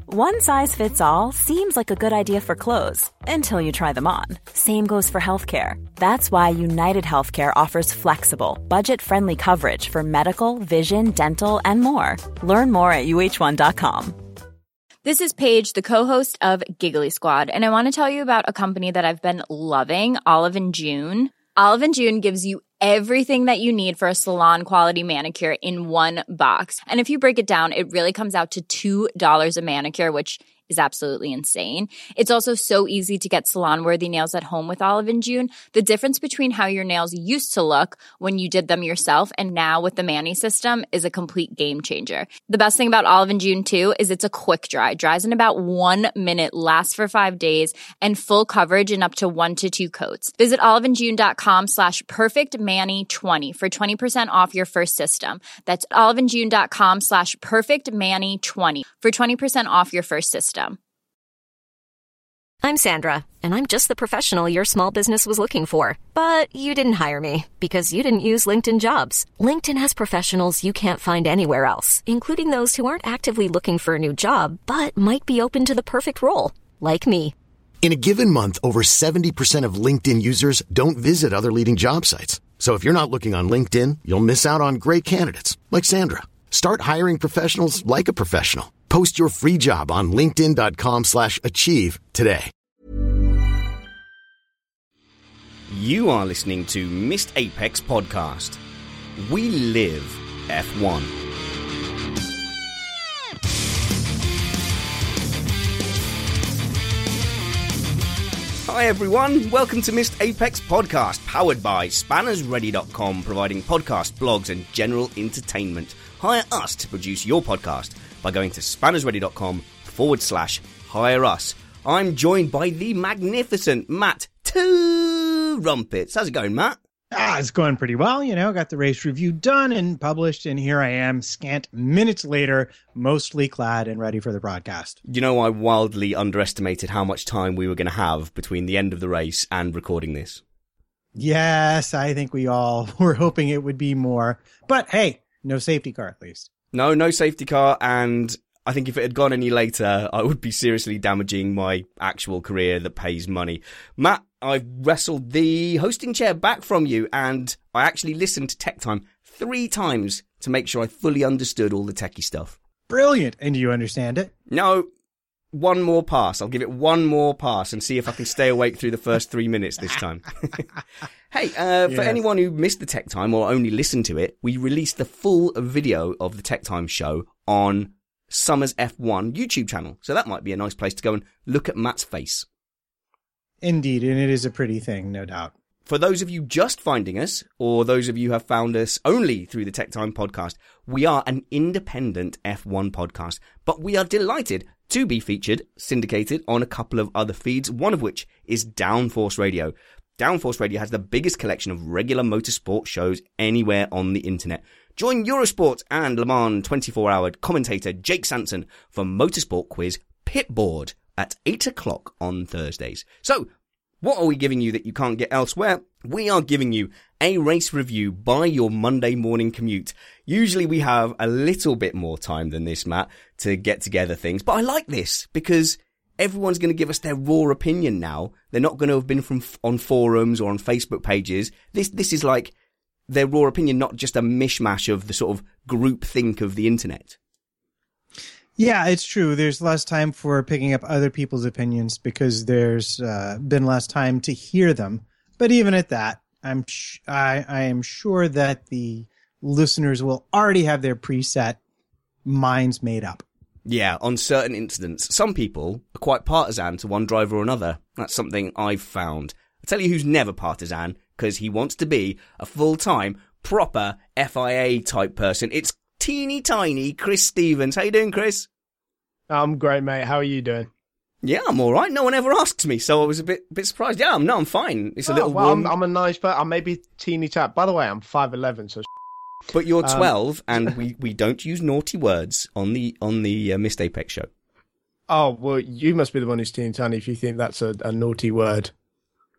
One size fits all seems like a good idea for clothes until you try them on. Same goes for healthcare. That's why United Healthcare offers flexible, budget-friendly coverage for medical, vision, dental, and more. Learn more at uh1.com. This is Paige, the co-host of Giggly Squad, and I want to tell you about a company that I've been loving, Olive & June. Olive & June gives you everything that you need for a salon-quality manicure in one box. And if you break it down, it really comes out to $2 a manicure, which is absolutely insane. It's also so easy to get salon-worthy nails at home with Olive & June. The difference between how your nails used to look when you did them yourself and now with the Mani system is a complete game changer. The best thing about Olive & June, too, is it's a quick dry. Dries in about 1 minute, lasts for 5 days, and full coverage in up to 1 to 2 coats. Visit oliveandjune.com/perfectmani20 for 20% off your first system. That's oliveandjune.com/perfectmani20 for 20% off your first system. I'm Sandra, and I'm just the professional your small business was looking for. But you didn't hire me because you didn't use LinkedIn Jobs. LinkedIn has professionals you can't find anywhere else, including those who aren't actively looking for a new job, but might be open to the perfect role, like me. In a given month, over 70% of LinkedIn users don't visit other leading job sites. So if you're not looking on LinkedIn, you'll miss out on great candidates, like Sandra. Start hiring professionals like a professional. Post your free job on linkedin.com/achieve today. You are listening to Missed Apex Podcast. We live F1. Hi everyone, welcome to Missed Apex Podcast, powered by SpannersReady.com, providing podcast, blogs and general entertainment. Hire us to produce your podcast by going to SpannersReady.com/hire us. I'm joined by the magnificent Matt Two Rumpets. How's it going, Matt? It's going pretty well. Got the race review done and published, and here I am, scant minutes later, mostly clad and ready for the broadcast. You know, I wildly underestimated how much time we were going to have between the end of the race and recording this. Yes, I think we all were hoping it would be more. But hey, no safety car at least. No safety car, and I think if it had gone any later, I would be seriously damaging my actual career that pays money. Matt, I've wrestled the hosting chair back from you, and I actually listened to Tech Time 3 times to make sure I fully understood all the techie stuff. Brilliant. And do you understand it? No, one more pass. I'll give it one more pass and see if I can stay awake through the first 3 minutes this time. Hey, for anyone who missed the Tech Time or only listened to it, we released the full video of the Tech Time show on Summer's F1 YouTube channel. So that might be a nice place to go and look at Matt's face. Indeed, and it is a pretty thing, no doubt. For those of you just finding us, or those of you who have found us only through the Tech Time podcast, we are an independent F1 podcast, but we are delighted to be featured, syndicated on a couple of other feeds, one of which is Downforce Radio. Downforce Radio has the biggest collection of regular motorsport shows anywhere on the internet. Join Eurosport and Le Mans 24-hour commentator Jake Sanson for Motorsport Quiz Pitboard at 8 o'clock on Thursdays. So, what are we giving you that you can't get elsewhere? We are giving you a race review by your Monday morning commute. Usually we have a little bit more time than this, Matt, to get together things. But I like this because everyone's going to give us their raw opinion now. They're not going to have been on forums or on Facebook pages. This is like their raw opinion, not just a mishmash of the sort of group think of the internet. Yeah, it's true. There's less time for picking up other people's opinions because there's been less time to hear them. But even at that, I am sure that the listeners will already have their preset minds made up. Yeah, on certain incidents. Some people are quite partisan to one driver or another. That's something I've found. I'll tell you who's never partisan, because he wants to be a full-time, proper FIA type person. It's teeny tiny Chris Stevens. How you doing, Chris? I'm great, mate. How are you doing? Yeah, I'm all right. No one ever asks me, so I was a bit surprised. Yeah, I'm fine. It's a little warm. I'm a nice person. I'm maybe teeny tap. By the way, I'm 5'11", so. But you're 12, and we don't use naughty words on the Missed Apex show. Oh well, you must be the one who's teeny tiny if you think that's a naughty word.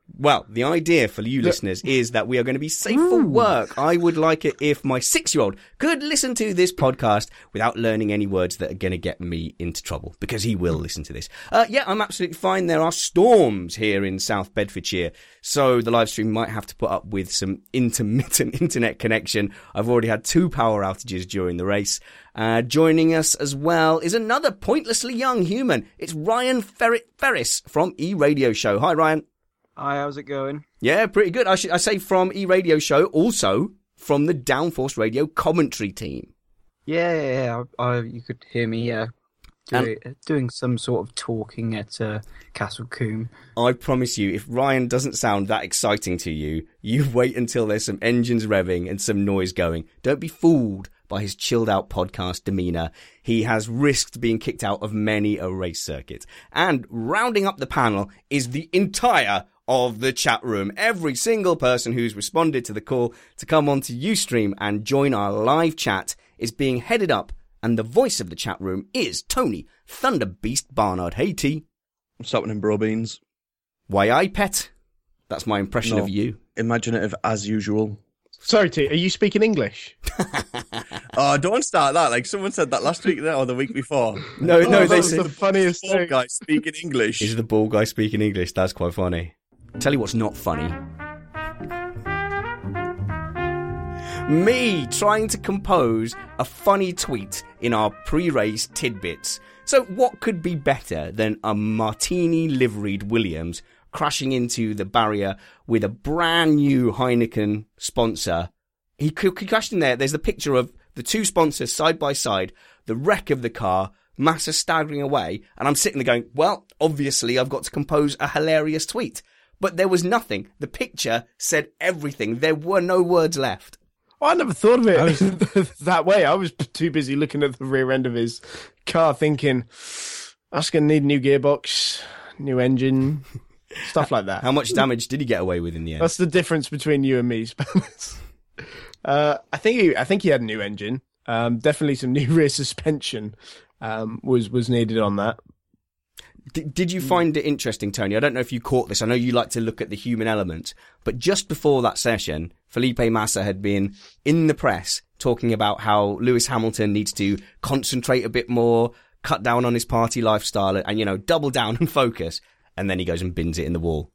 Well, the idea for you listeners is that we are going to be safe for work. I would like it if my 6-year-old could listen to this podcast without learning any words that are going to get me into trouble, because he will listen to this. Yeah, I'm absolutely fine. There are storms here in South Bedfordshire, so the live stream might have to put up with some intermittent internet connection. I've already had 2 power outages during the race. Joining us as well is another pointlessly young human. It's Ryan Ferris from E-Radio Show. Hi, Ryan. Hi, how's it going? Yeah, pretty good. I say from E-Radio Show, also from the Downforce Radio commentary team. Yeah. You could hear me, doing some sort of talking at Castle Combe. I promise you, if Ryan doesn't sound that exciting to you, you wait until there's some engines revving and some noise going. Don't be fooled by his chilled-out podcast demeanour. He has risked being kicked out of many a race circuit. And rounding up the panel is the entire of the chat room. Every single person who's responded to the call to come onto Ustream and join our live chat is being headed up, and the voice of the chat room is Tony Thunderbeast Barnard. Hey, T. What's happening, bro beans? Why, I pet. That's my impression of you. Imaginative as usual. Sorry, T, are you speaking English? Oh, don't start that. Like someone said that last week or the week before. No, that they was said the funniest Bald thing. guy speaking English. Is the ball guy speaking English? That's quite funny. Tell you what's not funny. Me trying to compose a funny tweet in our pre-race tidbits. So what could be better than a martini liveried Williams crashing into the barrier with a brand new Heineken sponsor? He crashed in there. There's the picture of the 2 sponsors side by side, the wreck of the car, Massa staggering away, and I'm sitting there going, well, obviously I've got to compose a hilarious tweet. But there was nothing. The picture said everything. There were no words left. I never thought of it that way. I was too busy looking at the rear end of his car thinking, that's going to need a new gearbox, new engine, stuff like that. How much damage did he get away with in the end? That's the difference between you and me, Spanners. I think he had a new engine. Definitely some new rear suspension was needed on that. Did you find it interesting, Tony? I don't know if you caught this. I know you like to look at the human element, but just before that session, Felipe Massa had been in the press talking about how Lewis Hamilton needs to concentrate a bit more, cut down on his party lifestyle, and double down and focus. And then he goes and bins it in the wall.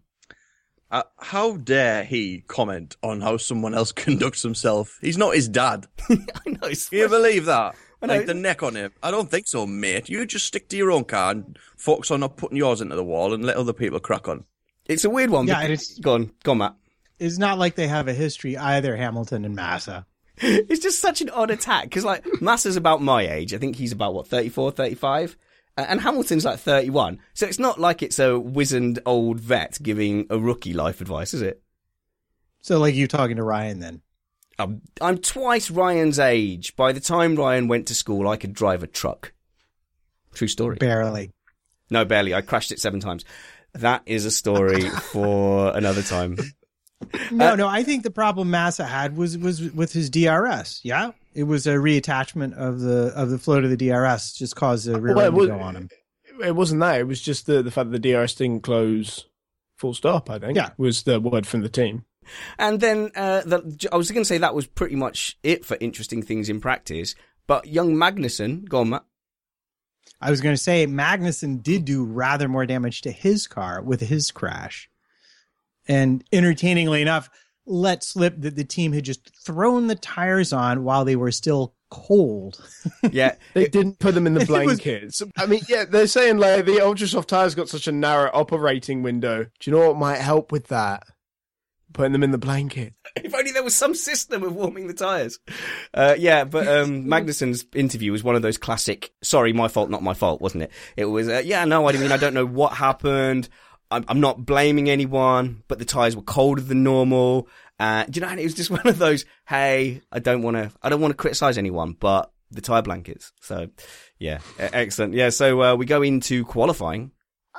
How dare he comment on how someone else conducts himself? He's not his dad. I know. Can you believe that? Like the neck on him. I don't think so, mate. You just stick to your own car and focus on not putting yours into the wall and let other people crack on. It's a weird one. Yeah, and it's go on, Matt. It's not like they have a history either, Hamilton and Massa. It's just such an odd attack because, Massa's about my age. I think he's about 34, 35, and Hamilton's 31. So it's not like it's a wizened old vet giving a rookie life advice, is it? So, you talking to Ryan then? I'm twice Ryan's age. By the time Ryan went to school, I could drive a truck. True story. Barely. No, barely. I crashed it 7 times. That is a story for another time. No. I think the problem Massa had was with his DRS. Yeah, it was a reattachment of the float of the DRS just caused the rear end to go on him. It wasn't that. It was just the fact that the DRS didn't close full stop, I think. Yeah. Was the word from the team. And then I was going to say that was pretty much it for interesting things in practice. But young Magnussen, go on, Matt. I was going to say Magnussen did do rather more damage to his car with his crash. And entertainingly enough, let slip that the team had just thrown the tires on while they were still cold. Yeah. They didn't put them in the blankets. I mean, yeah, they're saying the Ultra Soft tires got such a narrow operating window. Do you know what might help with that? Putting them in the blanket. If only there was some system of warming the tyres. But Magnussen's interview was one of those classic, sorry, my fault, not my fault, wasn't it? It was, I don't know what happened. I'm not blaming anyone, but the tyres were colder than normal. And it was just one of those, hey, I don't want to criticize anyone, but the tyre blankets. So, yeah, excellent. Yeah, so we go into qualifying.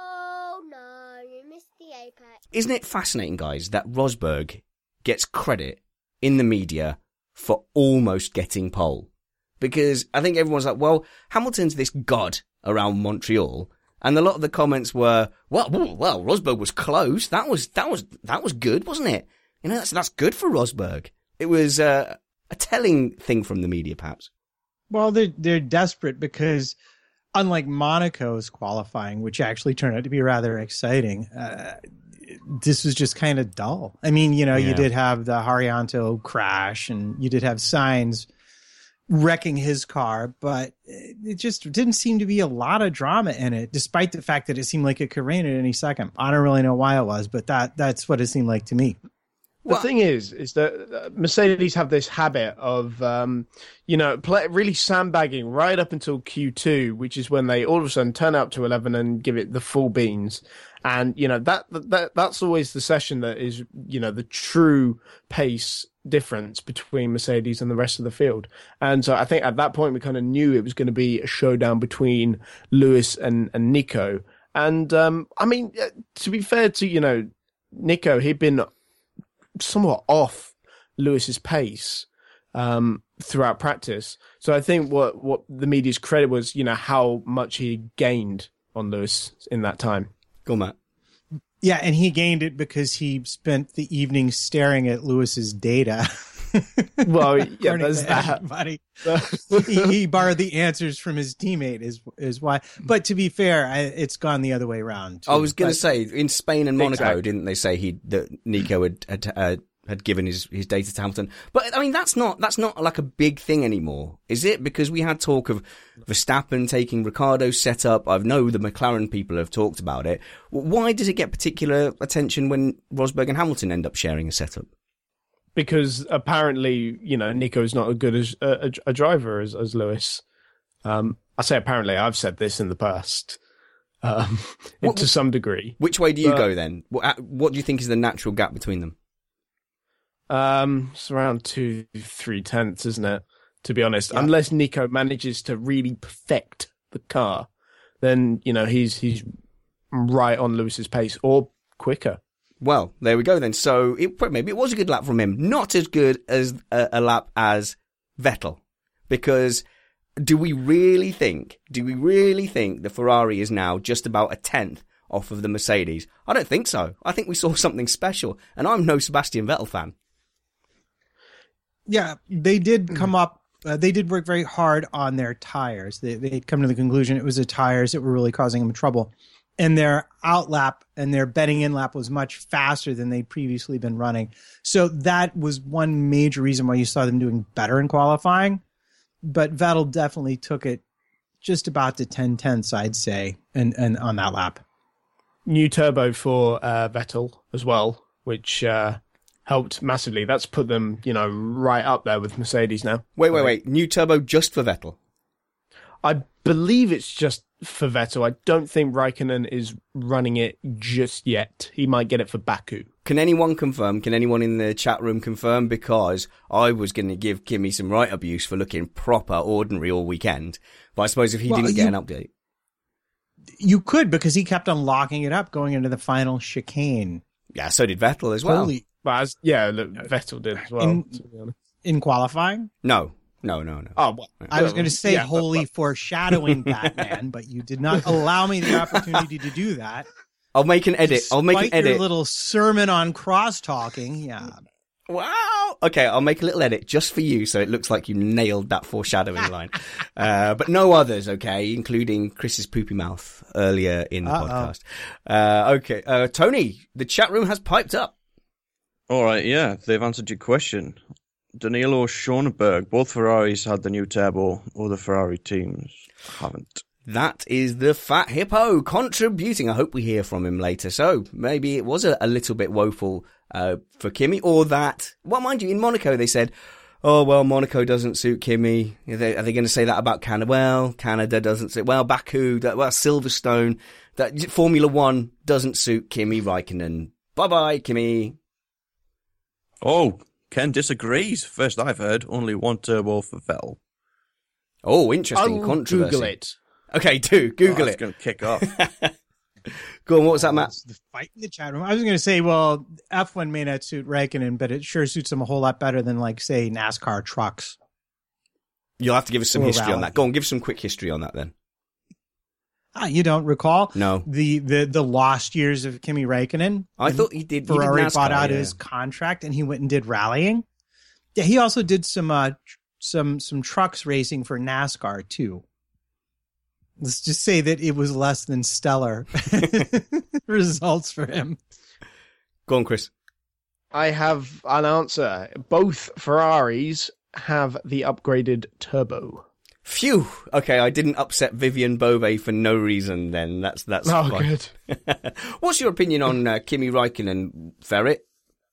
Isn't it fascinating, guys, that Rosberg gets credit in the media for almost getting pole? Because I think everyone's like, well, Hamilton's this god around Montreal, And a lot of the comments were, well, Rosberg was close. That was good, wasn't it? You know, that's good for Rosberg. It was a telling thing from the media, perhaps. Well, they're desperate because, unlike Monaco's qualifying, which actually turned out to be rather exciting, this was just kind of dull. I mean, you know, you did have the Haryanto crash, and you did have Sainz wrecking his car, but it just didn't seem to be a lot of drama in it, despite the fact that it seemed like it could rain at any second. I don't really know why it was, but that's what it seemed like to me. The thing is that Mercedes have this habit of, really sandbagging right up until Q2, which is when they all of a sudden turn up to 11 and give it the full beans. And, you know, that's always the session that is, you know, the true pace difference between Mercedes and the rest of the field. And so I think at that point we kind of knew it was going to be a showdown between Lewis and Nico. And, I mean, to be fair to, you know, Nico, he'd been somewhat off Lewis's pace throughout practice. So I think what the media's credit was, you know, how much he gained on Lewis in that time. Go, Matt. Yeah, and he gained it because he spent the evening staring at Lewis's data. Well, yeah, there's that. He borrowed the answers from his teammate is why. But to be fair, it's gone the other way around. I was going to say, in Spain and Monaco, didn't they say that Nico had given his data to Hamilton? But I mean, that's not like a big thing anymore, is it? Because we had talk of Verstappen taking Ricciardo's setup. I know the McLaren people have talked about it. Why does it get particular attention when Rosberg and Hamilton end up sharing a setup? Because apparently, you know, Nico is not as good as a driver as Lewis. I say apparently. I've said this in the past, to some degree. Which way do you go then? What do you think is the natural gap between them? It's around 2-3 tenths, isn't it? To be honest, unless Nico manages to really perfect the car, then you know he's right on Lewis's pace or quicker. Well, there we go then. So maybe it was a good lap from him. Not as good as a lap as Vettel. Because do we really think the Ferrari is now just about a tenth off of the Mercedes? I don't think so. I think we saw something special. And I'm no Sebastian Vettel fan. Yeah, they did come up. They did work very hard on their tires. They'd come to the conclusion it was the tires that were really causing them trouble. And their out lap and their bedding in lap was much faster than they'd previously been running. So that was one major reason why you saw them doing better in qualifying. But Vettel definitely took it just about to 10 tenths, I'd say, and on that lap. New turbo for Vettel as well, which helped massively. That's put them, you know, right up there with Mercedes now. Wait. New turbo just for Vettel? I believe it's just for Vettel. I don't think Raikkonen is running it just yet. He might get it for Baku. Can anyone confirm? Can anyone in the chat room confirm? Because I was going to give Kimi some right abuse for looking proper ordinary all weekend. But I suppose if he didn't get an update. You could, because he kept on locking it up going into the final chicane. Yeah, so did Vettel as well. Vettel did as well. In qualifying? No. Oh, well, I was going to say foreshadowing Batman, but you did not allow me the opportunity to do that. I'll make an edit. Your little sermon on cross-talking, yeah. Wow. Okay, I'll make a little edit just for you, so it looks like you nailed that foreshadowing line. But no others, okay, including Chris's poopy mouth earlier in the podcast. Okay, Tony, the chat room has piped up. All right, yeah, they've answered your question. Danilo Schoenberg, both Ferraris had the new turbo, or the Ferrari teams haven't. That is the Fat Hippo contributing. I hope we hear from him later. So maybe it was a little bit woeful for Kimi, or that. Well, mind you, in Monaco they said, "Oh well, Monaco doesn't suit Kimi." Are they going to say that about Canada? Well, Canada doesn't suit. Well, Baku, Silverstone, that Formula One doesn't suit Kimi Raikkonen. Bye bye, Kimi. Oh. Ken disagrees. First I've heard, only one turbo for Vettel. Oh, interesting controversy. Google it. Okay, Google it. It's going to kick off. Go on, what was that, Matt? The fight in the chat room. I was going to say, well, F1 may not suit Raikkonen, but it sure suits him a whole lot better than, like, say, NASCAR trucks. You'll have to give us some history on that. Go on, give us some quick history on that then. You don't recall? No. The lost years of Kimi Räikkönen. I thought he did. Ferrari he did NASCAR, bought out his contract and he went and did rallying. Yeah, he also did some trucks racing for NASCAR too. Let's just say that it was less than stellar results for him. Go on, Chris. I have an answer. Both Ferraris have the upgraded turbo. Phew. Okay, I didn't upset Vivian Bove for no reason. Then that's oh, fine. Good. What's your opinion on Kimi Räikkönen, Ferret?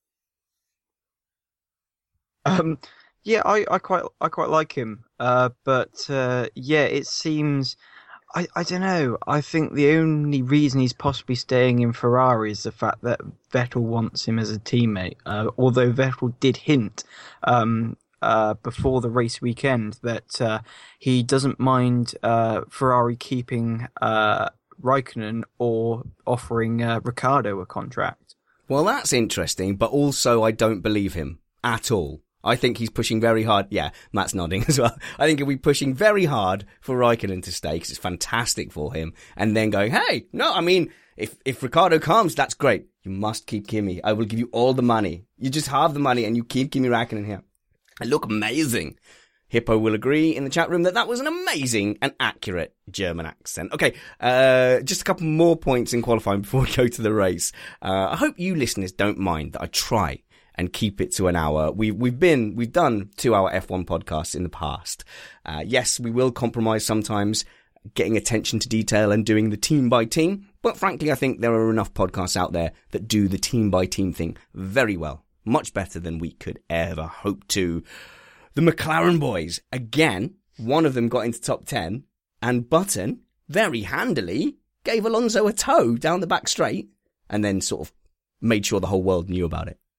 Yeah, I quite like him. But yeah, it seems. I don't know. I think the only reason he's possibly staying in Ferrari is the fact that Vettel wants him as a teammate. Although Vettel did hint before the race weekend that he doesn't mind Ferrari keeping Raikkonen or offering Ricciardo a contract. Well, that's interesting, but also I don't believe him at all. I think he's pushing very hard. Yeah, Matt's nodding as well. I think he'll be pushing very hard for Raikkonen to stay because it's fantastic for him. And then going, hey, no, I mean, if Ricciardo comes, that's great. You must keep Kimi. I will give you all the money. You just have the money and you keep Kimi Räikkönen here. I look amazing. Hippo will agree in the chat room that was an amazing and accurate German accent. Okay, just a couple more points in qualifying before we go to the race. I hope you listeners don't mind that I try and keep it to an hour. We've done 2-hour F1 podcasts in the past. Yes, we will compromise sometimes, getting attention to detail and doing the team by team. But frankly, I think there are enough podcasts out there that do the team by team thing very well. Much better than we could ever hope to. The McLaren boys, again, one of them got into top 10 and Button very handily gave Alonso a tow down the back straight and then sort of made sure the whole world knew about it.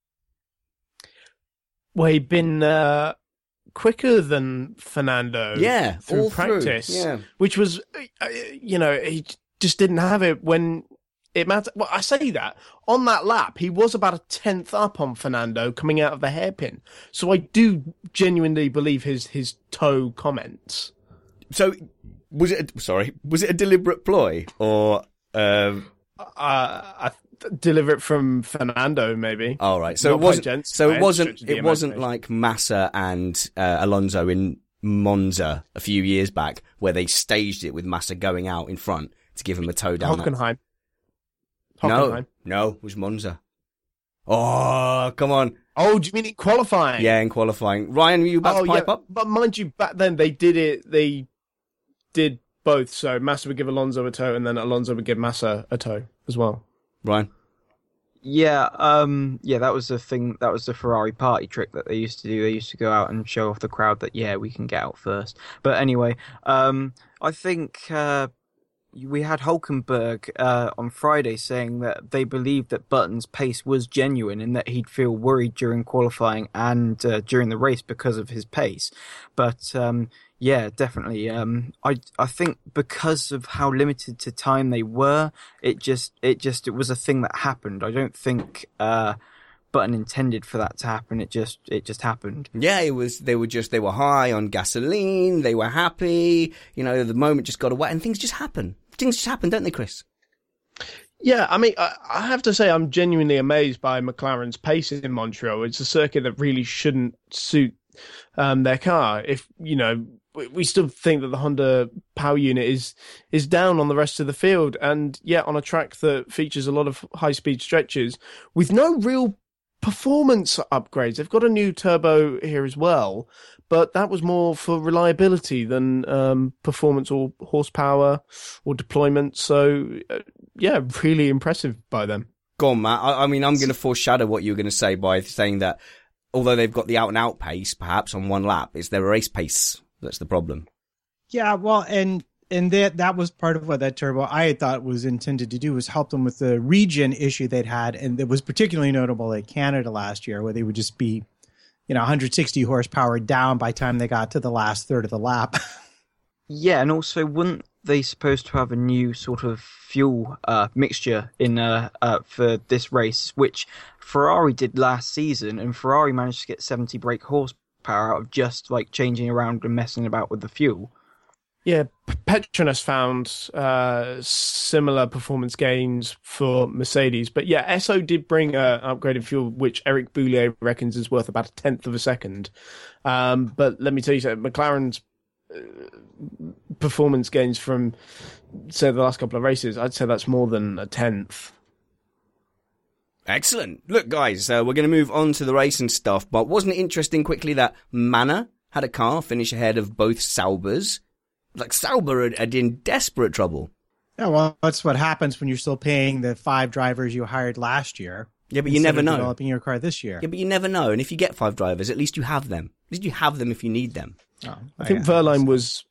Well, he'd been quicker than Fernando through practice, which was, he just didn't have it when it mattered. Well, I say that. On that lap, he was about a 10th up on Fernando coming out of the hairpin. So I do genuinely believe his toe comments. So, was it a deliberate ploy or... deliver it from Fernando, maybe. All right. So it wasn't like Massa and Alonso in Monza a few years back, where they staged it with Massa going out in front to give him a tow down. Hockenheim. No, it was Monza. Oh, come on. Oh, do you mean in qualifying? Yeah, in qualifying. Ryan, were you about to pipe up? But mind you, back then they did both. So Massa would give Alonso a tow, and then Alonso would give Massa a tow as well. Ryan? Yeah, that was the thing. That was the Ferrari party trick that they used to do. They used to go out and show off the crowd that, yeah, we can get out first. But anyway, I think we had Hülkenberg on Friday saying that they believed that Button's pace was genuine and that he'd feel worried during qualifying and during the race because of his pace. But yeah, definitely. I think because of how limited to time they were, it was a thing that happened. I don't think Button intended for that to happen. It just happened. Yeah, they were high on gasoline. They were happy. The moment just got away, and things just happen. Things just happen, don't they, Chris? Yeah, I mean, I have to say I'm genuinely amazed by McLaren's pace in Montreal. It's a circuit that really shouldn't suit their car. If we still think that the Honda power unit is down on the rest of the field, and yet on a track that features a lot of high-speed stretches with no real performance upgrades. They've got a new turbo here as well, but that was more for reliability than performance or horsepower or deployment. So, yeah, really impressive by them. Go on, Matt. I mean, I'm going to foreshadow what you're going to say by saying that although they've got the out-and-out pace, perhaps on one lap, it's their race pace that's the problem. Yeah, well, and that was part of what that turbo I thought was intended to do, was help them with the regen issue they'd had, and it was particularly notable at Canada last year, where they would just be 160 horsepower down by the time they got to the last third of the lap. Yeah, and also weren't they supposed to have a new sort of fuel mixture in for this race, which Ferrari did last season, and Ferrari managed to get 70 brake horsepower out of just like changing around and messing about with the fuel. Yeah, Petronas found similar performance gains for Mercedes. But yeah, Esso did bring an upgraded fuel, which Eric Boulier reckons is worth about 1/10 of a second. But let me tell you something, McLaren's performance gains from, say, the last couple of races, I'd say that's more than 1/10. Excellent. Look, guys, we're going to move on to the race and stuff, but wasn't it interesting quickly that Manor had a car finish ahead of both Saubers? Like, Sauber are in desperate trouble. Yeah, well, that's what happens when you're still paying the 5 drivers you hired last year. Yeah, but you never know. Developing your car this year. Yeah, but you never know. And if you get 5 drivers, at least you have them. At least you have them if you need them. Oh, I think Verline was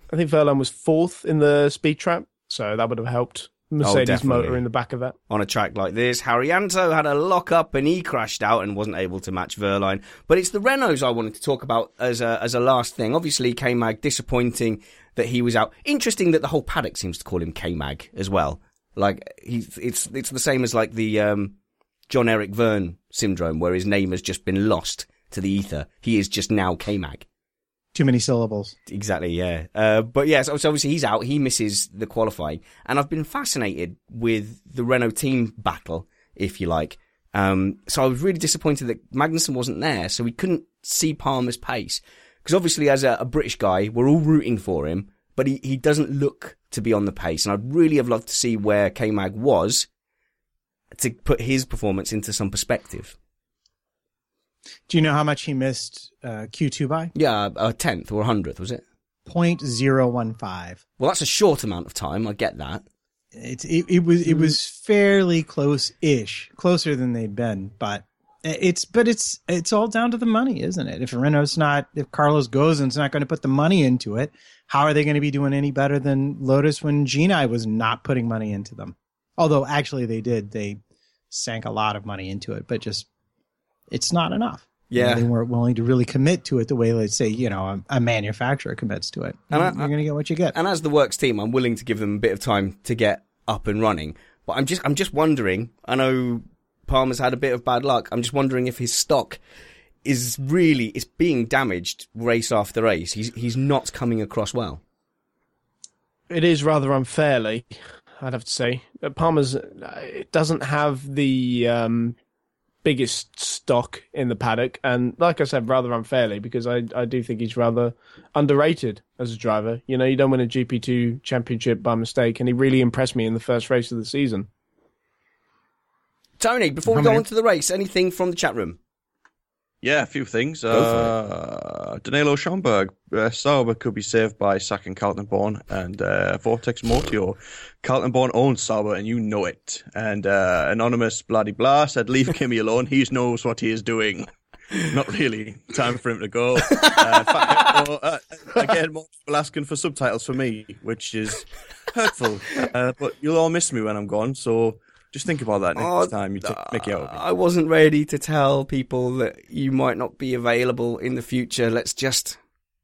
4th in the speed trap, so that would have helped. Mercedes motor in the back of that. On a track like this, Haryanto had a lock-up and he crashed out and wasn't able to match Verline. But it's the Renaults I wanted to talk about as a last thing. Obviously, K-Mag, disappointing that he was out. Interesting that the whole paddock seems to call him K-Mag as well. Like, it's the same as like the John Eric Verne syndrome, where his name has just been lost to the ether. He is just now K-Mag. Too many syllables. Exactly, yeah. But yeah, so obviously he's out. He misses the qualifying. And I've been fascinated with the Renault team battle, if you like. So I was really disappointed that Magnussen wasn't there, so we couldn't see Palmer's pace. Because obviously as a British guy, we're all rooting for him, but he doesn't look to be on the pace. And I'd really have loved to see where K-Mag was to put his performance into some perspective. Do you know how much he missed Q2 by? Yeah, a 10th or 100th, was it? 0.015. Well, that's a short amount of time. I get that. It was fairly close-ish, closer than they'd been, but it's all down to the money, isn't it? If Carlos Ghosn's not going to put the money into it, how are they going to be doing any better than Lotus when Gini was not putting money into them? Although actually they did. They sank a lot of money into it, but just it's not enough. Yeah. They weren't willing to really commit to it the way, let's say, a manufacturer commits to it. And you're going to get what you get. And as the works team, I'm willing to give them a bit of time to get up and running. But I'm just wondering, I know Palmer's had a bit of bad luck. I'm just wondering if his stock is being damaged race after race. He's not coming across well. It is rather unfairly, I'd have to say. Palmer's doesn't have the biggest stock in the paddock, and like I said, rather unfairly, because I do think he's rather underrated as a driver. You don't win a GP2 championship by mistake, and he really impressed me in the first race of the season. Tony, before we go on to the race, anything from the chat room? Yeah, a few things. Danilo Schomburg, Sauber could be saved by sacking Carlton Born, and Vortex Mortio. Carlton Born owns Sauber, and you know it. And Anonymous Bloody Blah said, leave Kimi alone, he knows what he is doing. Not really. Time for him to go. Again, more people asking for subtitles for me, which is hurtful. But you'll all miss me when I'm gone, so just think about that next time you take Mickey out of me. I wasn't ready to tell people that you might not be available in the future. Let's just.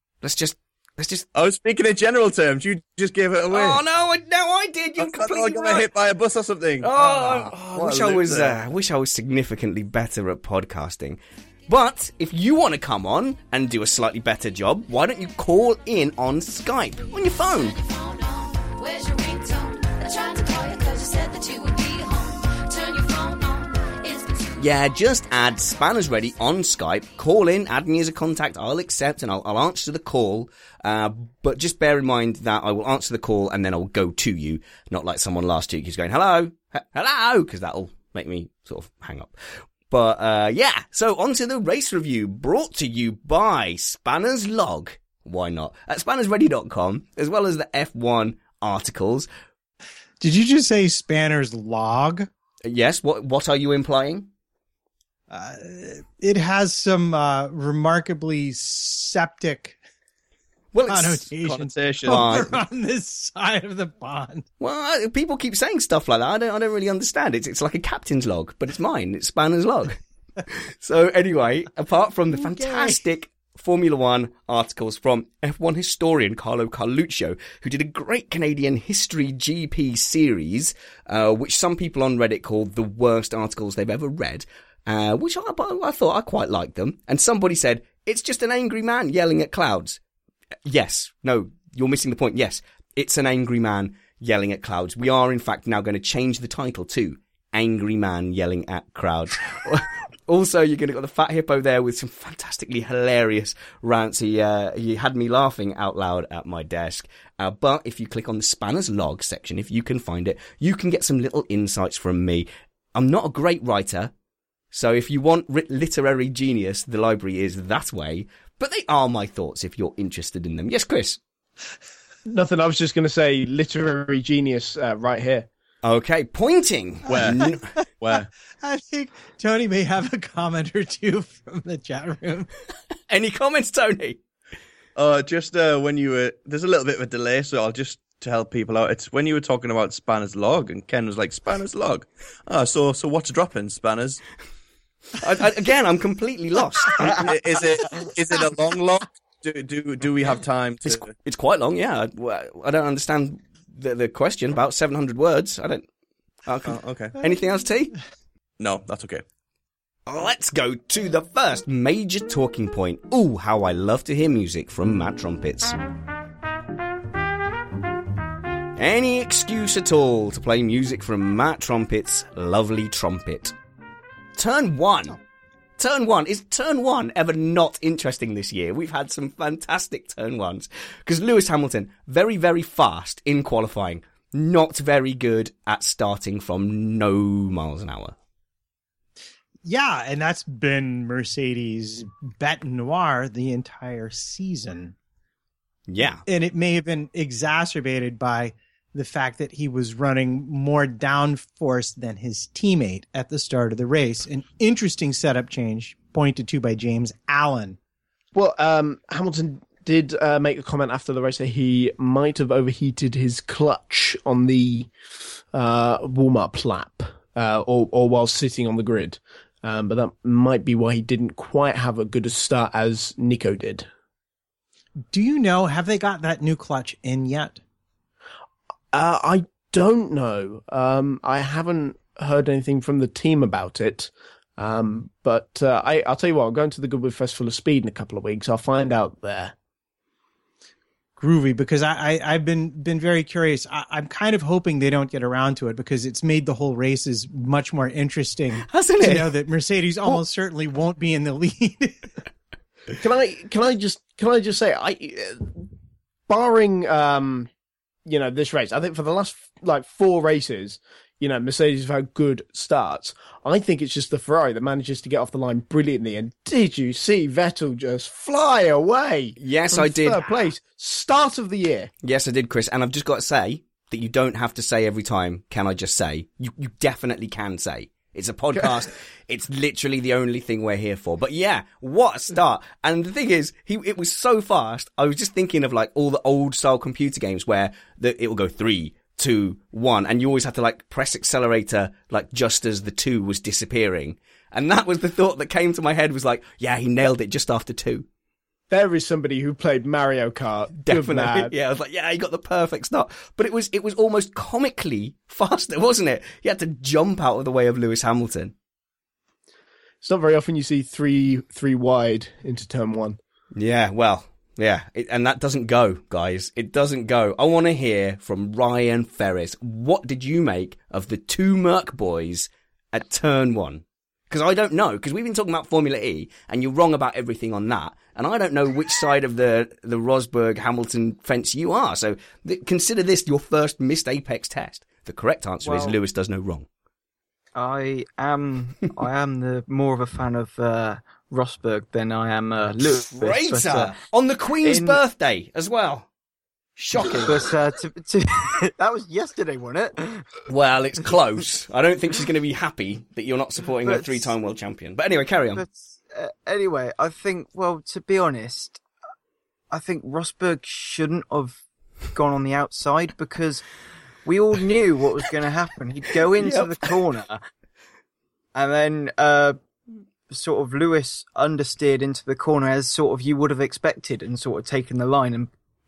I was speaking in general terms. You just gave it away. Oh no, I did. You're completely got hit by a bus or something. I wish I was significantly better at podcasting. But if you want to come on and do a slightly better job, why don't you call in on Skype on your phone? Where's your ringtone? I tried to call you because you said that you would be home. Turn your phone on. It's been too Yeah, just add Spanners Ready on Skype. Call in, add me as a contact. I'll accept and I'll answer the call. But just bear in mind that I will answer the call and then I'll go to you. Not like someone last week who's going, hello, because that'll make me sort of hang up. But yeah, so on to the race review, brought to you by Spanners Log. Why not? At spannersready.com, as well as the F1 articles. Did you just say Spanners Log? Yes, what are you implying? It has some remarkably septic connotation on this side of the pond. Well, people keep saying stuff like that. I don't really understand. It's like a captain's log, but it's mine. It's Spanner's Log. So anyway, apart from the fantastic Formula One articles from F1 historian Carlo Carluccio, who did a great Canadian history GP series, which some people on Reddit called the worst articles they've ever read, which I thought I quite liked them. And somebody said, it's just an angry man yelling at clouds. Yes. No, you're missing the point. Yes, it's an angry man yelling at clouds. We are, in fact, now going to change the title to Angry Man Yelling at Crowds. Also, you're going to got the Fat Hippo there with some fantastically hilarious rants. He had me laughing out loud at my desk. But if you click on the Spanner's Log section, if you can find it, you can get some little insights from me. I'm not a great writer, so if you want literary genius, the library is that way. But they are my thoughts if you're interested in them. Yes, Chris? Nothing, I was just going to say literary genius right here. Okay, pointing. Where? Where? I think Tony may have a comment or two from the chat room. Any comments, Tony? Just when you were... There's a little bit of a delay, so I'll just to help people out. It's when you were talking about Spanner's Log, and Ken was like, Spanner's Log? So what's dropping, Spanners? Again, I'm completely lost. Is it a long log? Do we have time to... It's quite long, yeah. I don't understand the question. About 700 words. I don't... Okay. Anything else, T? No, that's okay. Let's go to the first major talking point. Ooh, how I love to hear music from Matt Trumpets. Any excuse at all to play music from Matt Trumpets' lovely trumpet. Turn 1. Turn 1. Is turn 1 ever not interesting this year? We've had some fantastic turn 1s. Because Lewis Hamilton, very, very fast in qualifying. Not very good at starting from no miles an hour. Yeah, and that's been Mercedes' bête noire the entire season. Yeah. And it may have been exacerbated by the fact that he was running more downforce than his teammate at the start of the race. An interesting setup change pointed to by James Allen. Well, Hamilton did make a comment after the race that he might have overheated his clutch on the warm-up lap or while sitting on the grid. But that might be why he didn't quite have a good a start as Nico did. Do you know, have they got that new clutch in yet? I don't know. I haven't heard anything from the team about it. But I'll tell you what, I'm going to the Goodwood Festival of Speed in a couple of weeks. I'll find out there. Groovy, because I've been very curious. I'm kind of hoping they don't get around to it because it's made the whole races much more interesting. Hasn't it? You know that Mercedes almost certainly won't be in the lead. Can I just say, barring this race, I think for the last 4 races, Mercedes have had good starts. I think it's just the Ferrari that manages to get off the line brilliantly. And did you see Vettel just fly away? Yes, I did. Third place, start of the year. Yes, I did, Chris. And I've just got to say that you don't have to say every time, can I just say? You definitely can say. It's a podcast. It's literally the only thing we're here for. But yeah, what a start. And the thing is, it was so fast. I was just thinking of all the old style computer games where it will go 3, 2, 1, and you always have to press accelerator just as the 2 was disappearing. And that was the thought that came to my head was yeah, he nailed it just after 2. There is somebody who played Mario Kart. Definitely. Yeah, I was he got the perfect start. But it was almost comically faster, wasn't it? He had to jump out of the way of Lewis Hamilton. It's not very often you see three wide into turn 1. Yeah, well, yeah. And that doesn't go, guys. It doesn't go. I want to hear from Ryan Ferris. What did you make of the 2 Merc boys at turn 1? Because I don't know, because we've been talking about Formula E, and you're wrong about everything on that, and I don't know which side of the Rosberg-Hamilton fence you are. So consider this your first missed Apex test. The correct answer is Lewis does no wrong. I am the more of a fan of Rosberg than I am Lewis. Traitor! On the Queen's birthday as well. Shocking. But that was yesterday, wasn't it? Well, it's close. I don't think she's going to be happy that you're not supporting a 3-time world champion. But anyway, carry on. But anyway, I think, to be honest, I think Rosberg shouldn't have gone on the outside because we all knew what was going to happen. He'd go into the corner and then sort of Lewis understeered into the corner as sort of you would have expected and sort of taken the line and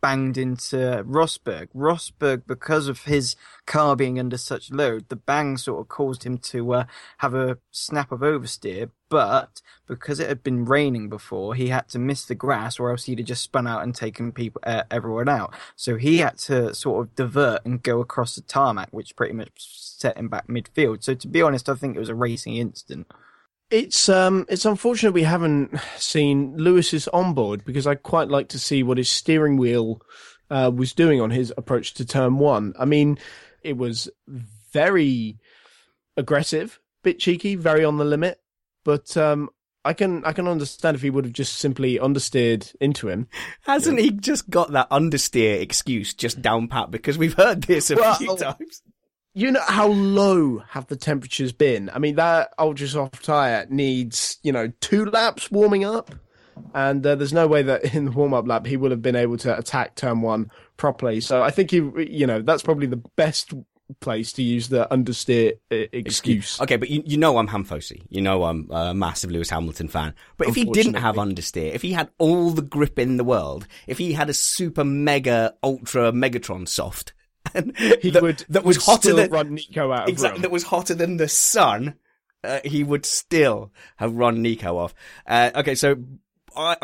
banged into Rosberg. Rosberg, because of his car being under such load, the bang sort of caused him to have a snap of oversteer. But because it had been raining before, he had to miss the grass, or else he'd have just spun out and taken everyone out. So he had to sort of divert and go across the tarmac, which pretty much set him back midfield. So to be honest, I think it was a racing incident. It's unfortunate we haven't seen Lewis's onboard, because I'd quite like to see what his steering wheel was doing on his approach to turn one. I mean, it was very aggressive, bit cheeky, very on the limit, but I can understand if he would have just simply understeered into him. Hasn't he just got that understeer excuse just down pat? Because we've heard this a few times. You know how low have the temperatures been? I mean, that ultra soft tyre needs, 2 laps warming up. And there's no way that in the warm-up lap he would have been able to attack turn one properly. So I think that's probably the best place to use the understeer excuse. Okay, but you know I'm Hamfosi. You know I'm a massive Lewis Hamilton fan. But if he didn't have understeer, if he had all the grip in the world, if he had a super mega ultra Megatron soft, and that was hotter than run Nico out of exactly room. That was hotter than the sun, he would still have run Nico off. Okay, so I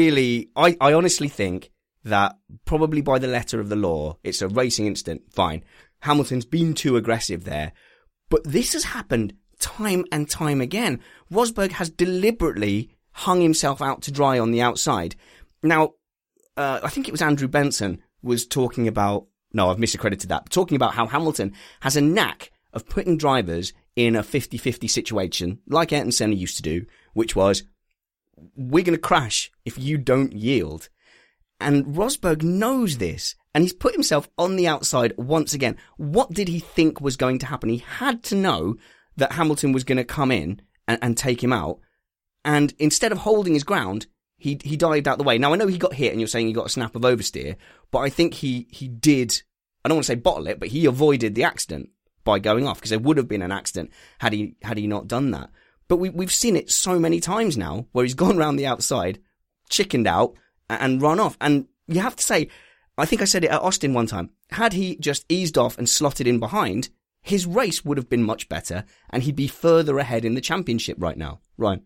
honestly think that probably by the letter of the law, it's a racing incident. Fine, Hamilton's been too aggressive there, but this has happened time and time again. Rosberg has deliberately hung himself out to dry on the outside. Now, I think it was Andrew Benson was talking about. No, I've misaccredited that. Talking about how Hamilton has a knack of putting drivers in a 50-50 situation, like Ayrton Senna used to do, which was, we're going to crash if you don't yield. And Rosberg knows this, and he's put himself on the outside once again. What did he think was going to happen? He had to know that Hamilton was going to come in and take him out. And instead of holding his ground, he dived out the way. Now, I know he got hit, and you're saying he got a snap of oversteer, but I think he did, I don't want to say bottle it, but he avoided the accident by going off, because there would have been an accident had he not done that. But we've seen it so many times now, where he's gone round the outside, chickened out, and run off. And you have to say, I think I said it at Austin one time, had he just eased off and slotted in behind, his race would have been much better, and he'd be further ahead in the championship right now. Ryan?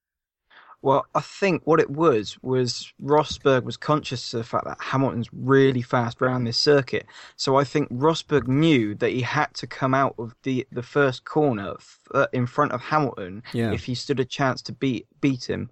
Well, I think what it was Rosberg was conscious of the fact that Hamilton's really fast around this circuit. So I think Rosberg knew that he had to come out of the first corner in front of Hamilton if he stood a chance to beat him.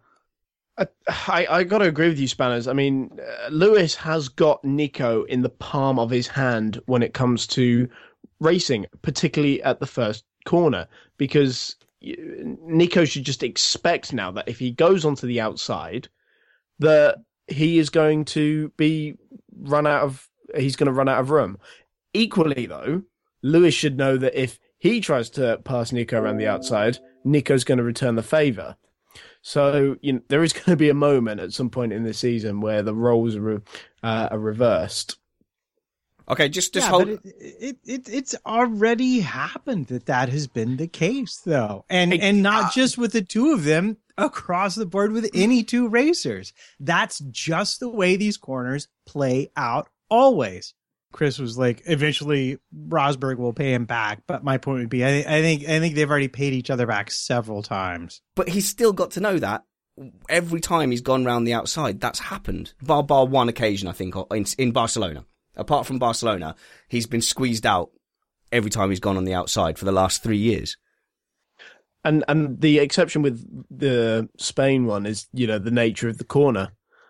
I got to agree with you, Spanners. I mean, Lewis has got Nico in the palm of his hand when it comes to racing, particularly at the first corner, because Nico should just expect now that if he goes onto the outside, that he is going to run out of room. Equally, though, Lewis should know that if he tries to pass Nico around the outside, Nico's going to return the favour. So there is going to be a moment at some point in the season where the roles are reversed. Okay, just hold. But it's already happened that has been the case, though, and not just with the two of them, across the board with any two racers. That's just the way these corners play out always. Chris was like, eventually Rosberg will pay him back, but my point would be, I think they've already paid each other back several times. But he's still got to know that every time he's gone round the outside, that's happened. Bar one occasion, I think, in Barcelona. Apart from Barcelona, he's been squeezed out every time he's gone on the outside for the last 3 years. And the exception with the Spain one is, the nature of the corner.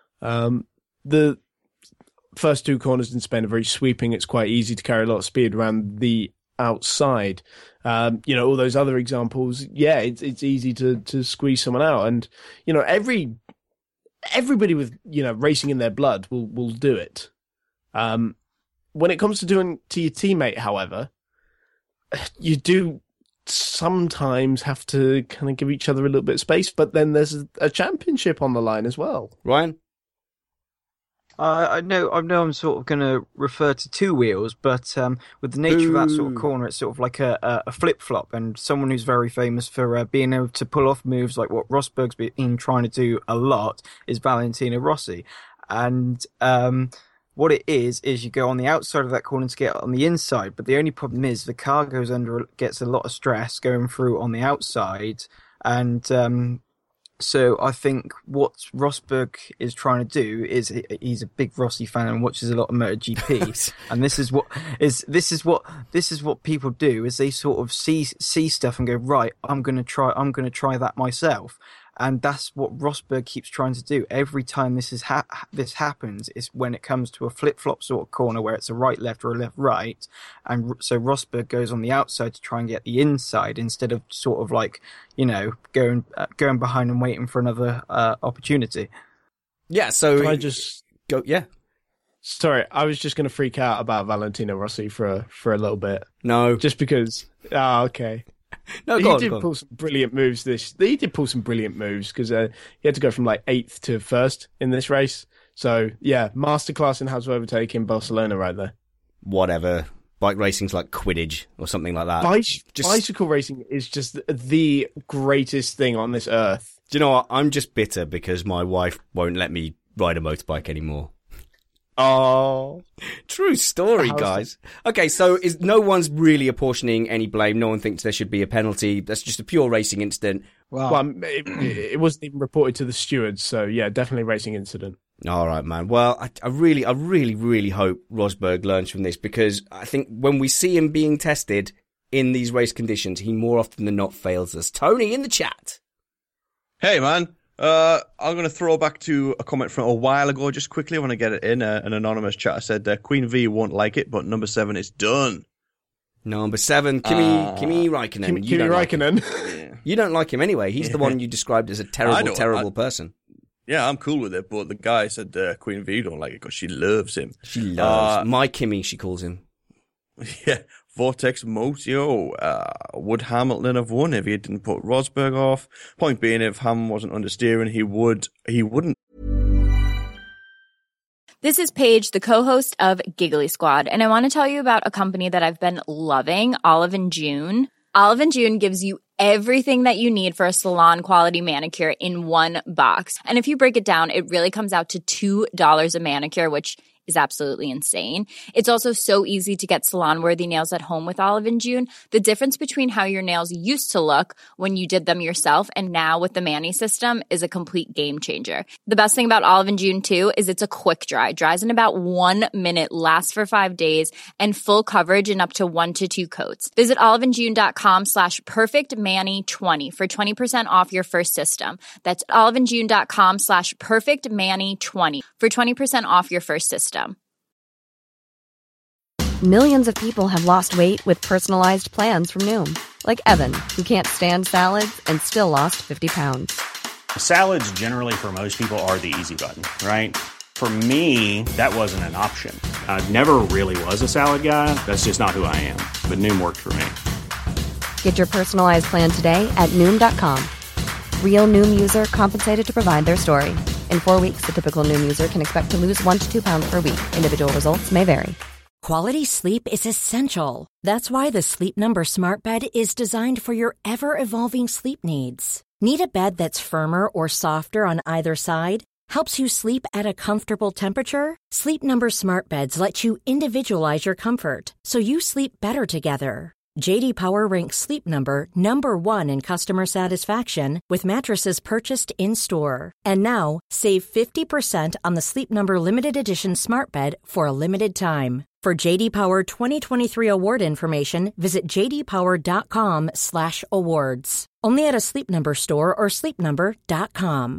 The first two corners in Spain are very sweeping. It's quite easy to carry a lot of speed around the outside. All those other examples, it's easy to squeeze someone out. And, everybody with, racing in their blood will do it. When it comes to doing to your teammate, however, you do sometimes have to kind of give each other a little bit of space, but then there's a championship on the line as well. Ryan? I know I'm sort of going to refer to two wheels, but with the nature of that sort of corner, it's sort of like a flip-flop, and someone who's very famous for being able to pull off moves like what Rosberg's been trying to do a lot is Valentino Rossi. And what it is you go on the outside of that corner to get on the inside. But the only problem is the car gets a lot of stress going through on the outside. And so I think what Rosberg is trying to do is he's a big Rossi fan and watches a lot of MotoGP. And this is what people do is they sort of see stuff and go, right, I'm going to try that myself. And that's what Rosberg keeps trying to do. Every time this happens is when it comes to a flip-flop sort of corner where it's a right-left or a left-right. And so Rosberg goes on the outside to try and get the inside instead of sort of like, going behind and waiting for another opportunity. Yeah, so... Can I just... Go, yeah. Sorry, I was just going to freak out about Valentino Rossi for a little bit. No. Just because... okay. No, he go did on. pull some brilliant moves. He did pull some brilliant moves because he had to go from like 8th to 1st in this race. So yeah, masterclass in how to overtake in Barcelona right there. Whatever. Bike racing's like Quidditch or something like that. Bicycle racing is just the greatest thing on this earth. Do you know what? I'm just bitter because my wife won't let me ride a motorbike anymore. Oh, true story, guys. Okay, so no one's really apportioning any blame. No one thinks there should be a penalty. That's just a pure racing incident. Well, it wasn't even reported to the stewards, so yeah, definitely a racing incident. All right, man. Well, I really hope Rosberg learns from this, because I think when we see him being tested in these race conditions, he more often than not fails us. Tony in the chat. Hey, man. I'm going to throw back to a comment from a while ago, just quickly. I want to get it in. An anonymous chatter said, Queen V won't like it, but number 7 is done. Number 7, Kimi Räikkönen. Kimi Räikkönen. Yeah. You don't like him anyway. He's the one you described as a terrible person. Yeah, I'm cool with it, but the guy said Queen V don't like it because she loves him. She loves my Kimi, she calls him. Yeah. Vortex Motio, would Hamilton have won if he didn't put Rosberg off? Point being, if Ham wasn't understeering, he wouldn't. This is Paige, the co-host of Giggly Squad, and I want to tell you about a company that I've been loving, Olive & June. Olive & June gives you everything that you need for a salon-quality manicure in one box. And if you break it down, it really comes out to $2 a manicure, which is absolutely insane. It's also so easy to get salon-worthy nails at home with Olive & June. The difference between how your nails used to look when you did them yourself and now with the Mani system is a complete game changer. The best thing about Olive & June, too, is it's a quick dry. Dries in about 1 minute, lasts for 5 days, and full coverage in up to 1 to 2 coats. Visit oliveandjune.com/perfectmani20 for 20% off your first system. That's oliveandjune.com/perfectmani20 for 20% off your first system. Millions of people have lost weight with personalized plans from Noom. Like Evan, who can't stand salads and still lost 50 pounds. Salads generally for most people are the easy button, right? For me, that wasn't an option. I never really was a salad guy. That's just not who I am. But Noom worked for me. Get your personalized plan today at Noom.com. Real Noom user compensated to provide their story. In 4 weeks, the typical Noom user can expect to lose 1 to 2 pounds per week. Individual results may vary. Quality sleep is essential. That's why the Sleep Number Smart Bed is designed for your ever-evolving sleep needs. Need a bed that's firmer or softer on either side? Helps you sleep at a comfortable temperature? Sleep Number Smart Beds let you individualize your comfort, so you sleep better together. J.D. Power ranks Sleep Number number 1 in customer satisfaction with mattresses purchased in-store. And now, save 50% on the Sleep Number Limited Edition Smart Bed for a limited time. For J.D. Power 2023 award information, visit jdpower.com/awards. Only at a Sleep Number store or sleepnumber.com.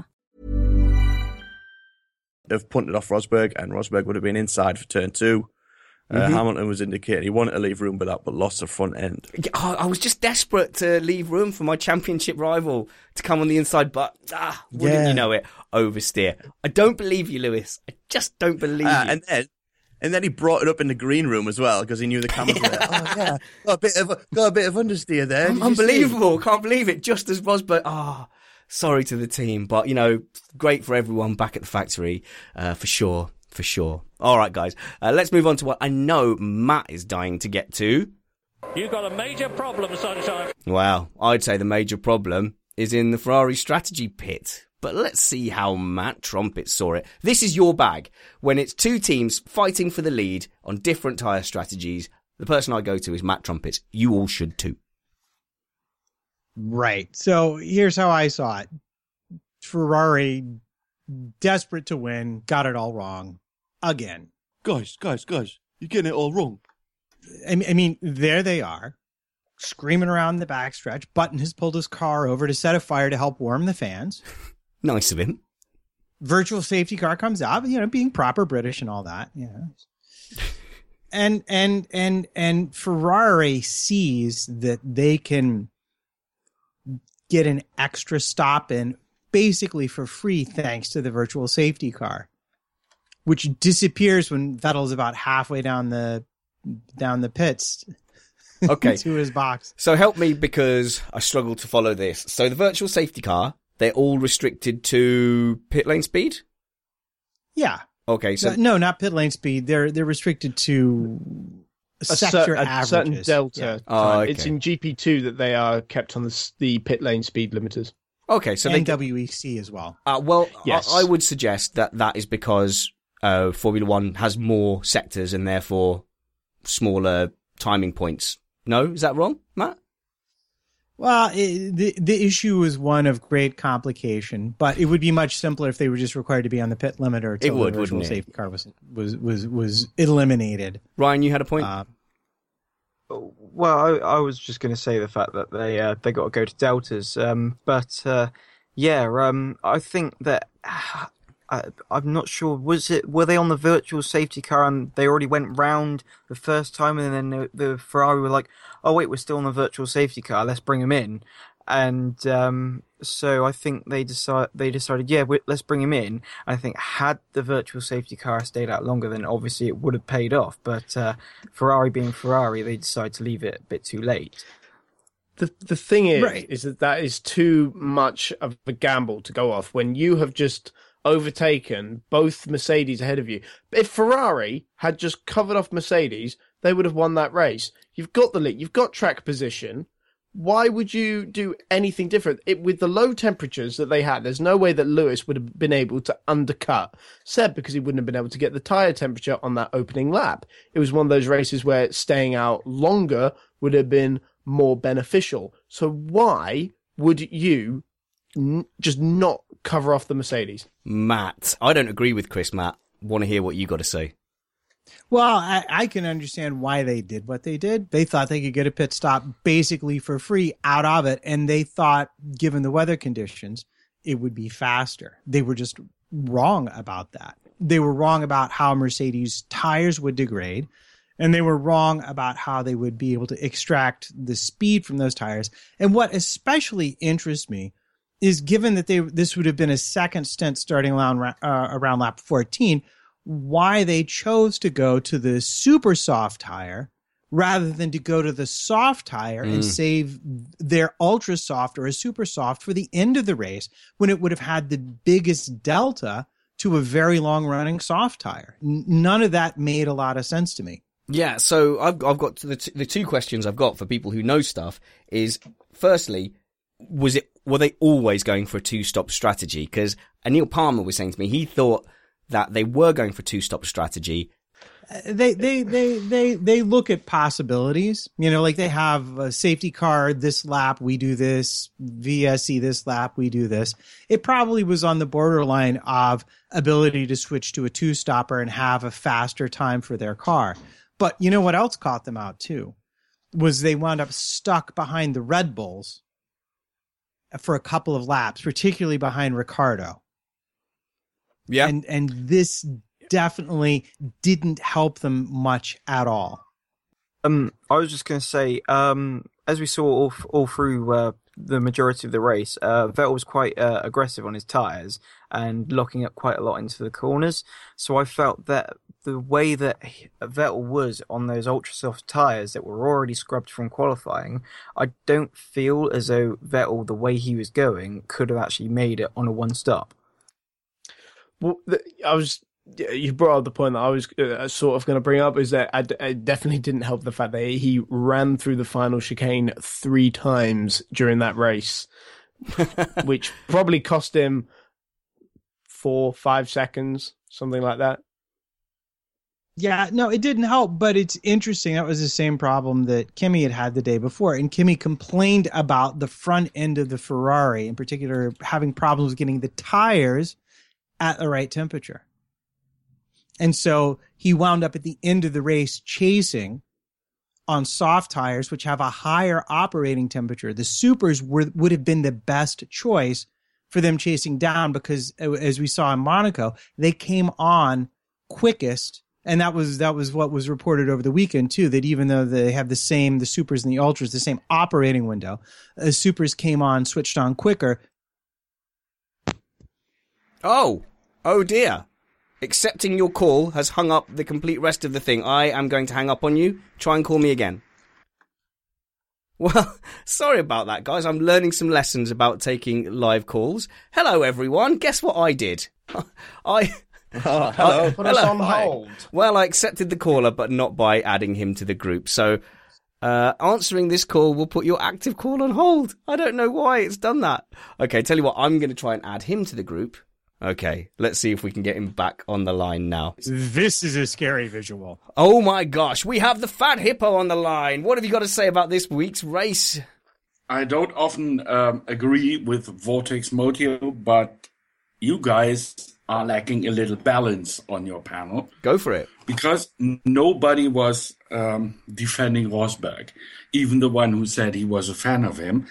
Have punted off Rosberg, and Rosberg would have been inside for turn 2. Hamilton was indicating he wanted to leave room with that, but lost the front end. I was just desperate to leave room for my championship rival to come on the inside, but wouldn't you know it, oversteer. I don't believe you, Lewis. I just don't believe you. And then he brought it up in the green room as well, because he knew the cameras were there. Oh, yeah. Got a bit of understeer there. Unbelievable. Can't believe it. Just as Rosberg. Sorry to the team. But, great for everyone back at the factory, for sure. For sure. All right, guys. Let's move on to what I know Matt is dying to get to. You've got a major problem, Sunshine. Well, I'd say the major problem is in the Ferrari strategy pit. But let's see how Matt Trumpet saw it. This is your bag. When it's two teams fighting for the lead on different tyre strategies, the person I go to is Matt Trumpet. You all should too. Right. So here's how I saw it. Ferrari, desperate to win, got it all wrong. Again. Guys, you're getting it all wrong. I mean, there they are, screaming around the backstretch. Button has pulled his car over to set a fire to help warm the fans. Nice of him. Virtual safety car comes out, being proper British and all that. And Ferrari sees that they can get an extra stop in basically for free thanks to the virtual safety car, which disappears when Vettel's about halfway down the pits. Okay. To his box. So help me, because I struggle to follow this. So the virtual safety car, they're all restricted to pit lane speed? Yeah. Okay, so no, not pit lane speed. They're restricted to sector averages. Certain delta. Yeah. Oh, okay. It's in GP2 that they are kept on the pit lane speed limiters. Okay, so and WEC as well. Yes. I would suggest that is because Formula One has more sectors and therefore smaller timing points. No, is that wrong, Matt? Well, the issue is one of great complication, but it would be much simpler if they were just required to be on the pit limiter until the virtual safety car was eliminated. Ryan, you had a point. Well, I was just going to say the fact that they got to go to deltas, I think that I'm not sure. Were they on the virtual safety car and they already went round the first time, and then the Ferrari were like, "Oh wait, we're still on the virtual safety car. Let's bring him in." And so I think they decided, let's bring him in. I think had the virtual safety car stayed out longer, then obviously it would have paid off. But Ferrari being Ferrari, they decided to leave it a bit too late. The thing is that is too much of a gamble to go off when you have just overtaken both Mercedes ahead of you. If Ferrari had just covered off Mercedes, they would have won that race. You've got the lead, you've got track position. Why would you do anything different? With the low temperatures that they had, there's no way that Lewis would have been able to undercut Seb, because he wouldn't have been able to get the tyre temperature on that opening lap. It was one of those races where staying out longer would have been more beneficial. So why would you just not cover off the Mercedes? Matt, I don't agree with Chris, Matt. Want to hear what you got to say. Well, I can understand why they did what they did. They thought they could get a pit stop basically for free out of it, and they thought, given the weather conditions, it would be faster. They were just wrong about that. They were wrong about how Mercedes tires would degrade, and they were wrong about how they would be able to extract the speed from those tires. And what especially interests me is, given that this would have been a second stint starting around lap 14, why they chose to go to the super soft tire rather than to go to the soft tire and save their ultra soft or a super soft for the end of the race, when it would have had the biggest delta to a very long running soft tire. None of that made a lot of sense to me. Yeah, so I've got the two questions I've got for people who know stuff is, firstly, were they always going for a two-stop strategy? Because Neil Palmer was saying to me he thought that they were going for two-stop strategy. They look at possibilities. Like they have a safety car this lap, we do this. VSC this lap, we do this. It probably was on the borderline of ability to switch to a two-stopper and have a faster time for their car. But you know what else caught them out too? Was they wound up stuck behind the Red Bulls for a couple of laps, particularly behind Ricciardo. Yeah. And this definitely didn't help them much at all. I was just going to say, as we saw all through the majority of the race, Vettel was quite aggressive on his tyres and locking up quite a lot into the corners. So I felt that the way that Vettel was on those ultra soft tyres that were already scrubbed from qualifying, I don't feel as though Vettel, the way he was going, could have actually made it on a one stop. Well, you brought up the point that I was sort of going to bring up, is that it definitely didn't help the fact that he ran through the final chicane 3 times during that race, which probably cost him 4-5 seconds, something like that. Yeah, no, it didn't help, but it's interesting. That was the same problem that Kimi had the day before. And Kimi complained about the front end of the Ferrari, in particular, having problems getting the tires at the right temperature. And so he wound up at the end of the race chasing on soft tires, which have a higher operating temperature. The supers would have been the best choice for them chasing down because, as we saw in Monaco, they came on quickest. And that was what was reported over the weekend too, that even though they have the supers and the ultras, the same operating window, the supers came on, switched on quicker. Oh dear. Accepting your call has hung up the complete rest of the thing. I am going to hang up on you. Try and call me again. Well, sorry about that, guys. I'm learning some lessons about taking live calls. Hello, everyone. Guess what I did? Hello. Put us on hold. Well, I accepted the caller, but not by adding him to the group. So, answering this call will put your active call on hold. I don't know why it's done that. Okay, tell you what, I'm going to try and add him to the group. Okay, let's see if we can get him back on the line now. This is a scary visual. Oh my gosh, we have the Fat Hippo on the line. What have you got to say about this week's race? I don't often agree with Vortex Moto, but you guys are lacking a little balance on your panel. Go for it. Because nobody was defending Rosberg, even the one who said he was a fan of him.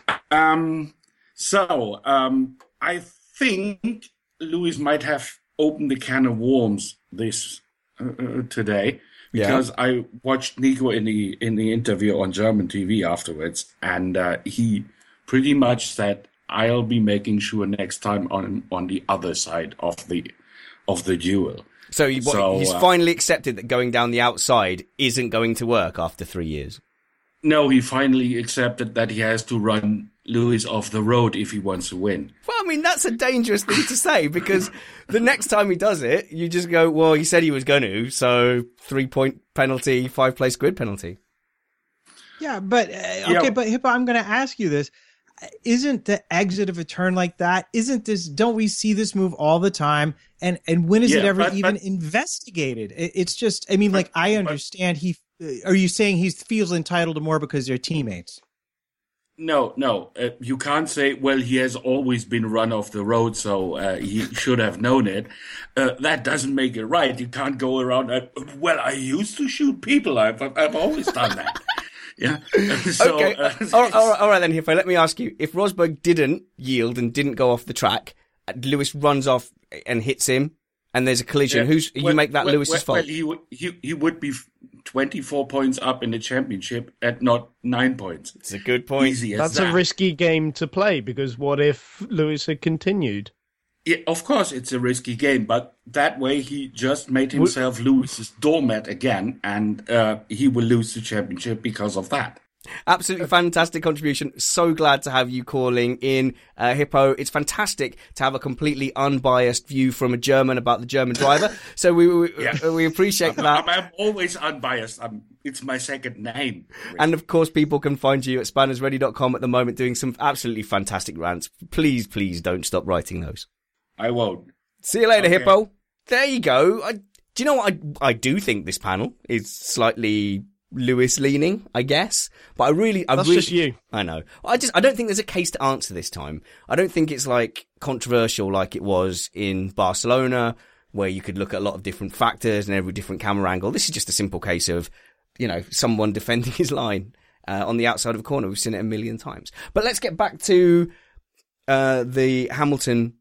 So I think Lewis might have opened the can of worms this today, because I watched Nico in the interview on German TV afterwards, and he pretty much said, I'll be making sure next time on the other side of the duel. So he's finally accepted that going down the outside isn't going to work after 3 years. No, he finally accepted that he has to run Lewis off the road if he wants to win. Well, I mean, that's a dangerous thing to say, because the next time he does it, you just go, well, he said he was going to, so 3-point penalty, 5-place grid penalty. Yeah, but but Hippo, I'm going to ask you this. Isn't the exit of a turn like that, don't we see this move all the time? And when is it ever even investigated? It's just, I mean, I understand are you saying he feels entitled to more because they're teammates? No. You can't say, well, he has always been run off the road, so he should have known it. That doesn't make it right. You can't go around, well, I used to shoot people. I've always done that. Yeah. So, okay. All right then, Hippo, let me ask you. If Rosberg didn't yield and didn't go off the track, Lewis runs off and hits him, and there's a collision, you make that Lewis's fault? Well, he would be 24 points up in the championship at not 9 points. It's a good point. That's a risky game to play, because what if Lewis had continued? Yeah, of course, it's a risky game, but that way he just made himself Lewis's doormat again, and he will lose the championship because of that. Absolutely fantastic contribution. So glad to have you calling in, Hippo. It's fantastic to have a completely unbiased view from a German about the German driver. So we appreciate that. I'm always unbiased. It's my second name. And of course, people can find you at spannersready.com at the moment doing some absolutely fantastic rants. Please don't stop writing those. I won't. See you later, okay. Hippo. There you go. Do you know what? I do think this panel is slightly Lewis leaning, I guess. But That's just you. I know. I don't think there's a case to answer this time. I don't think it's controversial like it was in Barcelona, where you could look at a lot of different factors and every different camera angle. This is just a simple case of, someone defending his line on the outside of a corner. We've seen it a million times. But let's get back to the Hamilton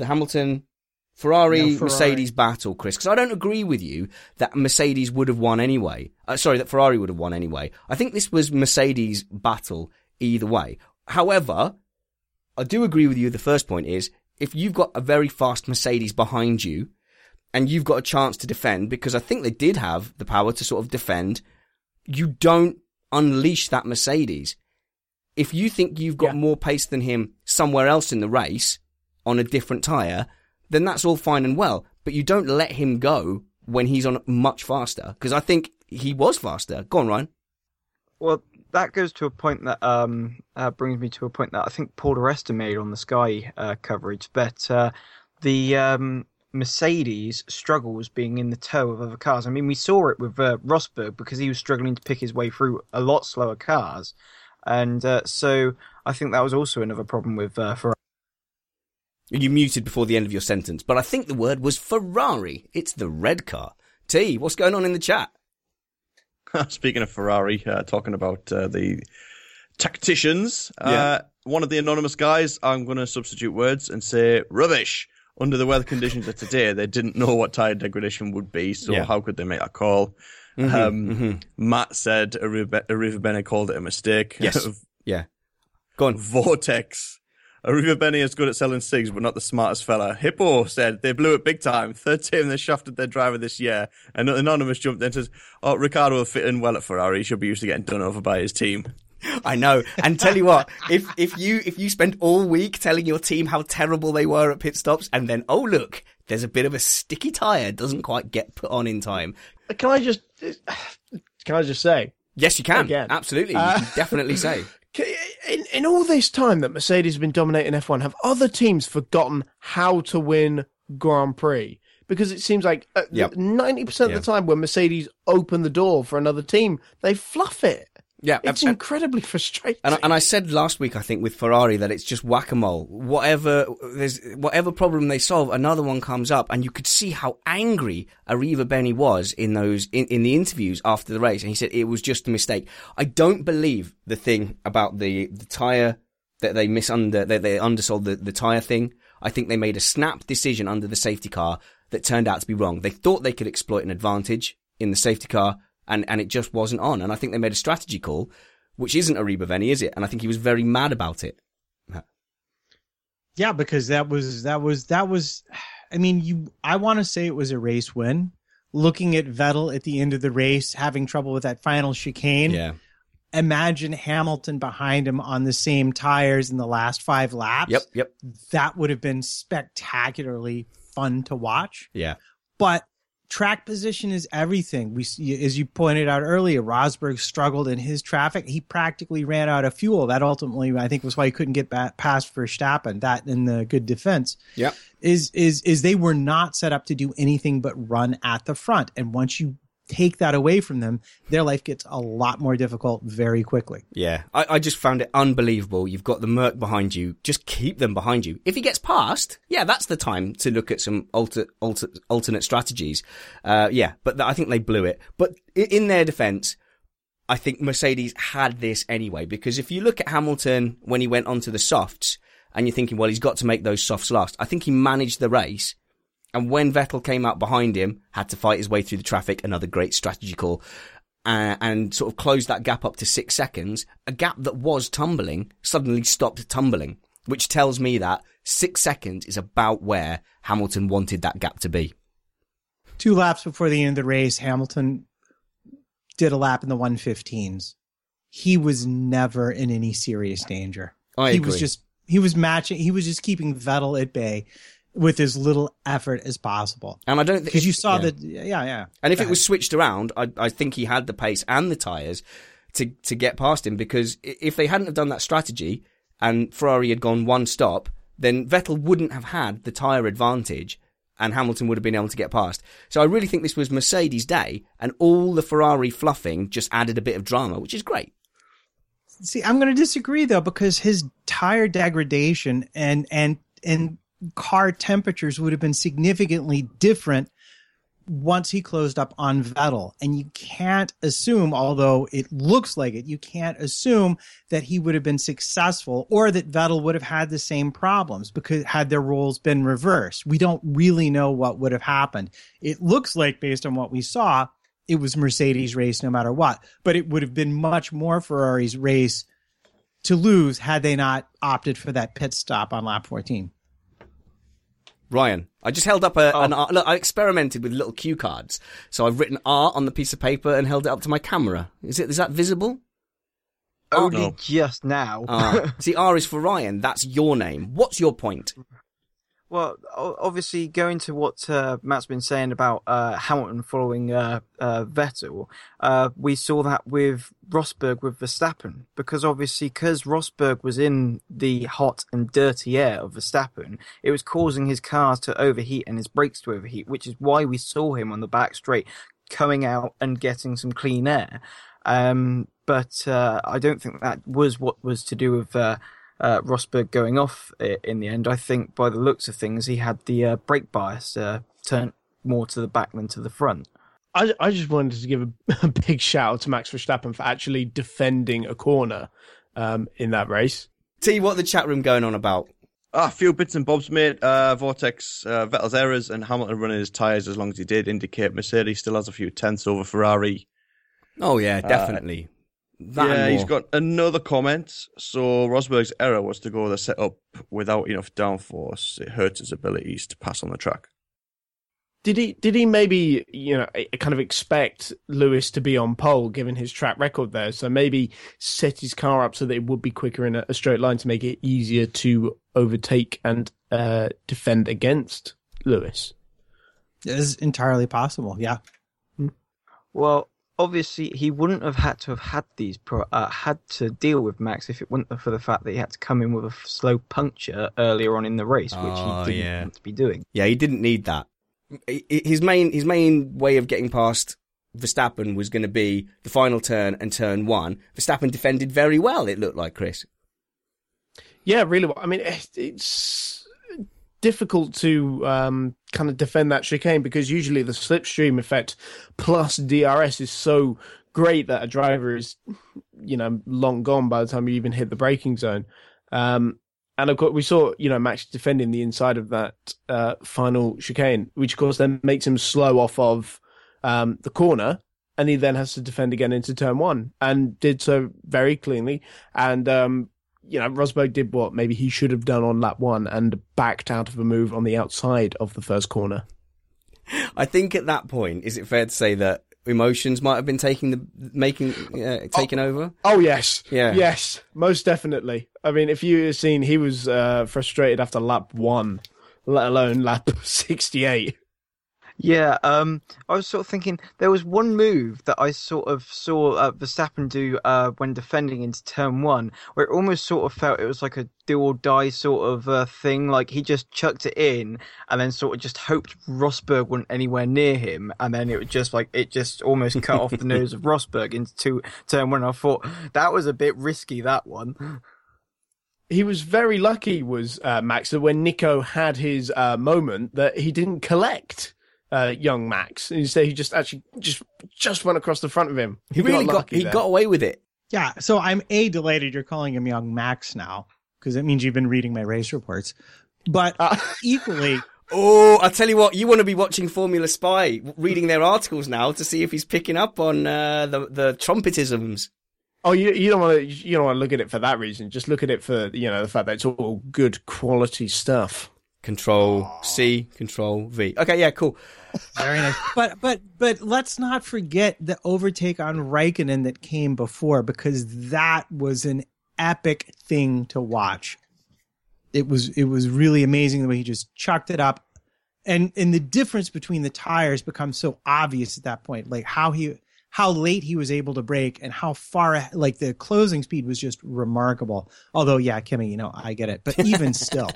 Ferrari Mercedes battle, Chris, because I don't agree with you that Mercedes would have won anyway. That Ferrari would have won anyway. I think this was Mercedes' battle either way. However, I do agree with you. The first point is, if you've got a very fast Mercedes behind you and you've got a chance to defend, because I think they did have the power to sort of defend, you don't unleash that Mercedes. If you think you've got more pace than him somewhere else in the race on a different tyre, then that's all fine and well. But you don't let him go when he's on much faster, because I think he was faster. Go on, Ryan. Well, that goes to a point that brings me to a point that I think Paul di Resta made on the Sky coverage. But the Mercedes struggles being in the tow of other cars. I mean, we saw it with Rosberg because he was struggling to pick his way through a lot slower cars. And so I think that was also another problem with Ferrari. You muted before the end of your sentence, but I think the word was Ferrari. It's the red car. T, what's going on in the chat? Speaking of Ferrari, talking about the tacticians, Yeah. one of the anonymous guys, I'm going to substitute words and say rubbish. Under the weather conditions of today, they didn't know what tyre degradation would be, so Yeah. how could they make that call? Matt said Arrivabene called it a mistake. Yes. Yeah. Go on. Vortex. Arrivabene is good at selling cigs, but not the smartest fella. Hippo said they blew it big time. Third time they shafted their driver this year. And Anonymous jumped in and says, "Oh, Ricciardo will fit in well at Ferrari. He should be used to getting done over by his team." I know. And tell you what, if you spend all week telling your team how terrible they were at pit stops, and then, oh look, there's a bit of a sticky tyre, doesn't quite get put on in time. Can I just say? Yes, you can. Again. Absolutely. You can definitely say. In all this time that Mercedes has been dominating F1, have other teams forgotten how to win Grand Prix? Because it seems like 90% of the time when Mercedes open the door for another team, they fluff it. Yeah, it's incredibly frustrating. And I said last week, I think, with Ferrari that it's just whack-a-mole. Whatever problem they solve, another one comes up, and you could see how angry Arrivabene was in the interviews after the race. And he said it was just a mistake. I don't believe the thing about the tyre that they undersold the tyre thing. I think they made a snap decision under the safety car that turned out to be wrong. They thought they could exploit an advantage in the safety car. And it just wasn't on. And I think they made a strategy call, which isn't Arrivabene, is it? And I think he was very mad about it. Yeah, because that was, I mean, I want to say it was a race win. Looking at Vettel at the end of the race, having trouble with that final chicane. Yeah. Imagine Hamilton behind him on the same tires in the last 5 laps. Yep. That would have been spectacularly fun to watch. Yeah. But track position is everything. As you pointed out earlier, Rosberg struggled in his traffic. He practically ran out of fuel. That ultimately, I think, was why he couldn't get past Verstappen. That in the good defense. Yeah. Is they were not set up to do anything but run at the front. And once you take that away from them, their life gets a lot more difficult very quickly. Yeah, I just found it unbelievable. You've got the Merc behind you. Just keep them behind you. If he gets past, yeah, that's the time to look at some alternate strategies. But I think they blew it. But in their defense, I think Mercedes had this anyway, because if you look at Hamilton when he went onto the softs and you're thinking, well, he's got to make those softs last. I think he managed the race. And when Vettel came out behind him, had to fight his way through the traffic, another great strategy call, and sort of closed that gap up to 6 seconds, a gap that was tumbling suddenly stopped tumbling, which tells me that 6 seconds is about where Hamilton wanted that gap to be. 2 laps before the end of the race, Hamilton did a lap in the 1:15s. He was never in any serious danger. I agree. He was just keeping Vettel at bay with as little effort as possible. And I don't think, because you saw that. Yeah. And if it was switched around, I think he had the pace and the tyres to get past him, because if they hadn't have done that strategy and Ferrari had gone one stop, then Vettel wouldn't have had the tyre advantage and Hamilton would have been able to get past. So I really think this was Mercedes' day, and all the Ferrari fluffing just added a bit of drama, which is great. See, I'm going to disagree though, because his tire degradation and car temperatures would have been significantly different once he closed up on Vettel. And you can't assume, although it looks like it, you can't assume that he would have been successful or that Vettel would have had the same problems, because had their roles been reversed, we don't really know what would have happened. It looks like, based on what we saw, it was Mercedes' race no matter what, but it would have been much more Ferrari's race to lose had they not opted for that pit stop on lap 14. Ryan, I just held up an R. Look, I experimented with little cue cards. So I've written R on the piece of paper and held it up to my camera. Is that visible? Only just now. See, R is for Ryan. That's your name. What's your point? Well, obviously, going to what Matt's been saying about Hamilton following Vettel, we saw that with Rosberg with Verstappen, because Rosberg was in the hot and dirty air of Verstappen, it was causing his car to overheat and his brakes to overheat, which is why we saw him on the back straight coming out and getting some clean air. But I don't think that was what was to do with Rosberg going off in the end. I think by the looks of things, he had the brake bias turned more to the back than to the front. I just wanted to give a big shout out to Max Verstappen for actually defending a corner in that race. Tell you what the chat room going on about. A few bits and bobs, mate. Vortex, Vettel's errors and Hamilton running his tyres as long as he did indicate Mercedes still has a few tenths over Ferrari. Oh, yeah, definitely. He's got another comment. So Rosberg's error was to go the setup without enough downforce. It hurts his abilities to pass on the track. Did he maybe, kind of expect Lewis to be on pole given his track record there? So maybe set his car up so that it would be quicker in a straight line to make it easier to overtake and defend against Lewis? It is entirely possible, yeah. Well, obviously, he wouldn't have had these had to deal with Max if it wasn't for the fact that he had to come in with a slow puncture earlier on in the race, which he didn't want to be doing. Yeah, he didn't need that. His main way of getting past Verstappen was going to be the final turn and turn one. Verstappen defended very well, it looked like, Chris. Yeah, really well. I mean, it's difficult to kind of defend that chicane because usually the slipstream effect plus DRS is so great that a driver is, long gone by the time you even hit the braking zone. And of course, we saw, Max defending the inside of that final chicane, which of course then makes him slow off of the corner, and he then has to defend again into turn one, and did so very cleanly. And Rosberg did what maybe he should have done on lap one and backed out of a move on the outside of the first corner. I think at that point, is it fair to say that emotions might have been taking over? Oh yes, yeah, yes, most definitely. I mean, if you had seen, he was frustrated after lap one, let alone lap 68. Yeah, I was sort of thinking there was one move that I sort of saw Verstappen do when defending into turn one, where it almost sort of felt it was like a do or die sort of thing. Like he just chucked it in and then sort of just hoped Rosberg wasn't anywhere near him, and then it was just like it just almost cut off the nose of Rosberg into turn one. I thought that was a bit risky, that one. He was very lucky, was Max, that when Nico had his moment that he didn't collect young Max. Instead, he just actually just went across the front of him. He got away with it. Yeah, so I'm delighted you're calling him young Max now, because it means you've been reading my race reports. But equally... Oh, I'll tell you what, you want to be watching Formula Spy, reading their articles now to see if he's picking up on the trumpetisms. Oh, you don't want to look at it for that reason. Just look at it for the fact that it's all good quality stuff. Control C, Control V. Okay, yeah, cool. Very nice. But let's not forget the overtake on Raikkonen that came before, because that was an epic thing to watch. It was really amazing the way he just chucked it up, and the difference between the tires becomes so obvious at that point. Like how late he was able to brake and how far, like the closing speed was just remarkable. Although, yeah, Kimmy, I get it, but even still.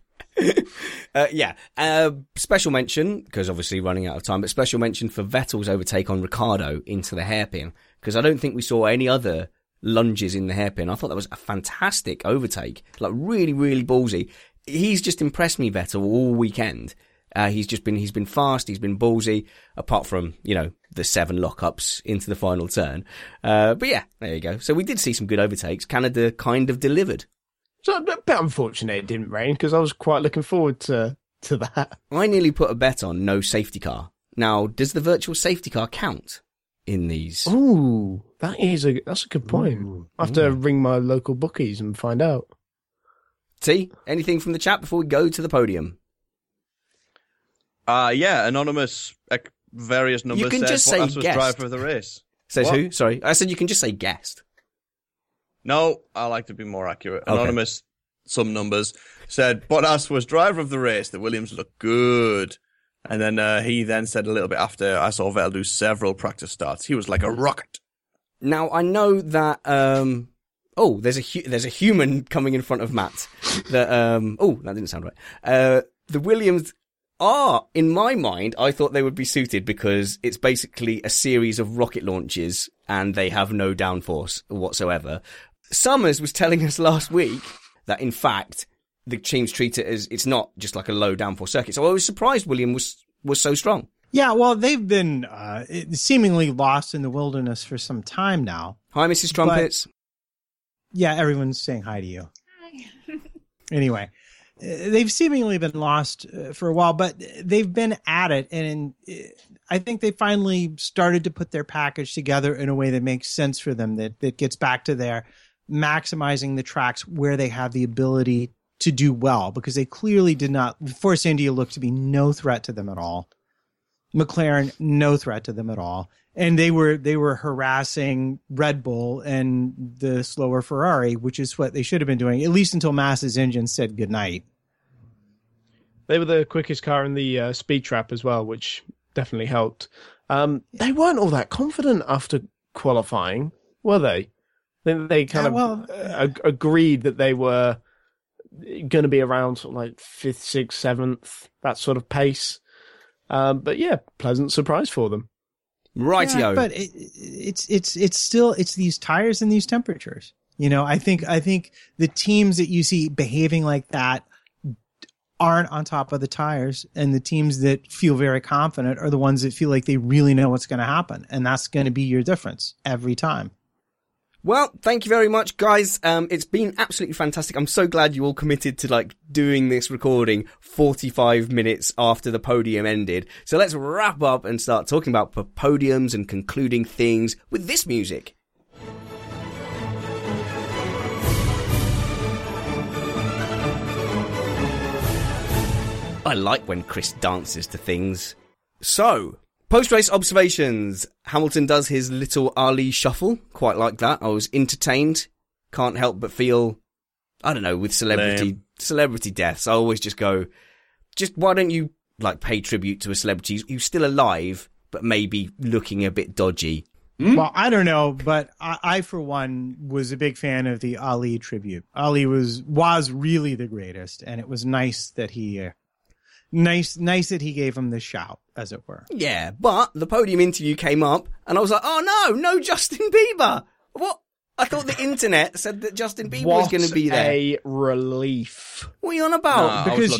Special mention, because obviously running out of time, but special mention for Vettel's overtake on Ricciardo into the hairpin, because I don't think we saw any other lunges in the hairpin. I thought that was a fantastic overtake, like really, really ballsy. He's just impressed me, Vettel, all weekend. He's been fast, he's been ballsy, apart from, the 7 lockups into the final turn. But yeah, there you go. So we did see some good overtakes. Canada kind of delivered. So a bit unfortunate it didn't rain, because I was quite looking forward to that. I nearly put a bet on no safety car. Now, does the virtual safety car count in these? Ooh, that's a good point. I have to ring my local bookies and find out. See, anything from the chat before we go to the podium? Anonymous, various numbers. You can just say guest. Driver of the race. Says what? Who? Sorry, I said you can just say guest. No, I like to be more accurate. Okay. Anonymous some numbers, said Bottas was driver of the race, that Williams looked good. And then he then said a little bit after, I saw Vettel do several practice starts. He was like a rocket. Now, I know that... there's a human coming in front of Matt. That that didn't sound right. The Williams are, in my mind, I thought they would be suited because it's basically a series of rocket launches and they have no downforce whatsoever. Summers was telling us last week that, in fact, the teams treat it as it's not just like a low downforce circuit. So I was surprised William was so strong. Yeah, well, they've been seemingly lost in the wilderness for some time now. Hi, Mrs. Trumpets. Yeah, everyone's saying hi to you. Hi. Anyway, they've seemingly been lost for a while, but they've been at it. And I think they finally started to put their package together in a way that makes sense for them, that gets back to their maximizing the tracks where they have the ability to do well, because they clearly did not. Force India looked to be no threat to them at all. McLaren, no threat to them at all. And they were harassing Red Bull and the slower Ferrari, which is what they should have been doing, at least until Massa's engine said goodnight. They were the quickest car in the speed trap as well, which definitely helped. They weren't all that confident after qualifying, were they? They kind of agreed that they were going to be around sort of like 5th, 6th, 7th, that sort of pace. But yeah, pleasant surprise for them. Rightio. Yeah, but it's still these tires and these temperatures. You know, I think the teams that you see behaving like that aren't on top of the tires, and the teams that feel very confident are the ones that feel like they really know what's going to happen, and that's going to be your difference every time. Well, thank you very much, guys. It's been absolutely fantastic. I'm so glad you all committed to doing this recording 45 minutes after the podium ended. So let's wrap up and start talking about podiums and concluding things with this music. I like when Chris dances to things. So, post-race observations. Hamilton does his little Ali shuffle. Quite like that. I was entertained. Can't help but feel, I don't know, with celebrity deaths, I always just go, why don't you pay tribute to a celebrity who's still alive, but maybe looking a bit dodgy? Well, I don't know, but I for one was a big fan of the Ali tribute. Ali was really the greatest, and it was nice that he gave him the shout, as it were. Yeah, but the podium interview came up, and I was like, oh no Justin Bieber! What? I thought the internet said that Justin Bieber was going to be there. What a relief. What are you on about? Because,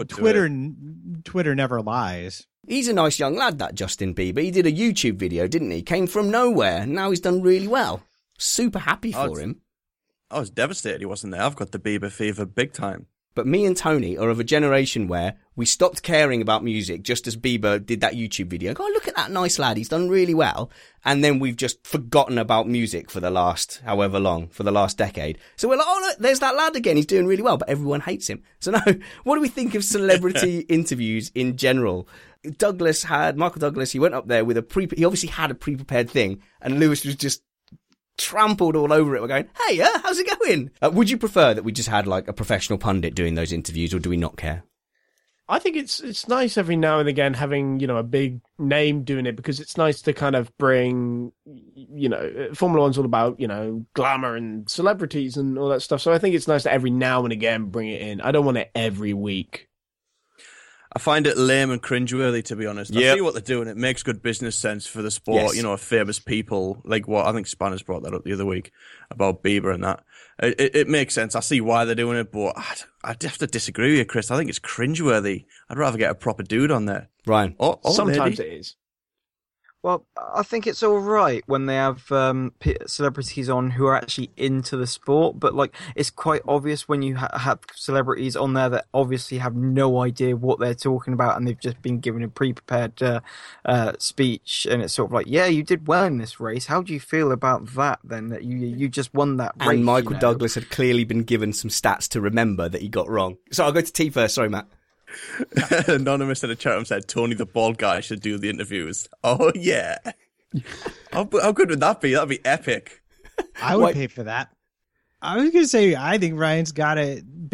Twitter never lies. He's a nice young lad, that Justin Bieber. He did a YouTube video, didn't he? Came from nowhere. Now he's done really well. Super happy for him. I was devastated he wasn't there. I've got the Bieber fever big time. But me and Tony are of a generation where we stopped caring about music just as Bieber did that YouTube video. Oh, look at that nice lad. He's done really well. And then we've just forgotten about music for the last however long, for the last decade. So we're like, oh, look, there's that lad again. He's doing really well, but everyone hates him. So now, what do we think of celebrity interviews in general? Michael Douglas, he went up there with he obviously had a pre-prepared thing, and Lewis was just trampled all over it. We're going, hey, how's it going? Would you prefer that we just had a professional pundit doing those interviews, or do we not care? I think it's nice every now and again having, a big name doing it, because it's nice to kind of bring, Formula One's all about, glamour and celebrities and all that stuff. So I think it's nice to every now and again bring it in. I don't want it every week. I find it lame and cringeworthy, to be honest. Yep. I see what they're doing. It makes good business sense for the sport. Yes. Famous people, like what I think Spanners brought that up the other week about Bieber and that. It makes sense. I see why they're doing it, but I'd have to disagree with you, Chris. I think it's cringeworthy. I'd rather get a proper dude on there. Ryan? Sometimes it is. Well, I think it's all right when they have celebrities on who are actually into the sport, but it's quite obvious when you have celebrities on there that obviously have no idea what they're talking about, and they've just been given a pre-prepared speech, and it's sort of yeah, you did well in this race. How do you feel about that then? That you just won that race? And Michael Douglas had clearly been given some stats to remember that he got wrong. So I'll go to T first. Sorry, Matt. Anonymous in the chat room said Tony the bald guy should do the interviews. Oh yeah. How good would that be? That'd be epic. I would pay for that. I was going to say, I think Ryan's got it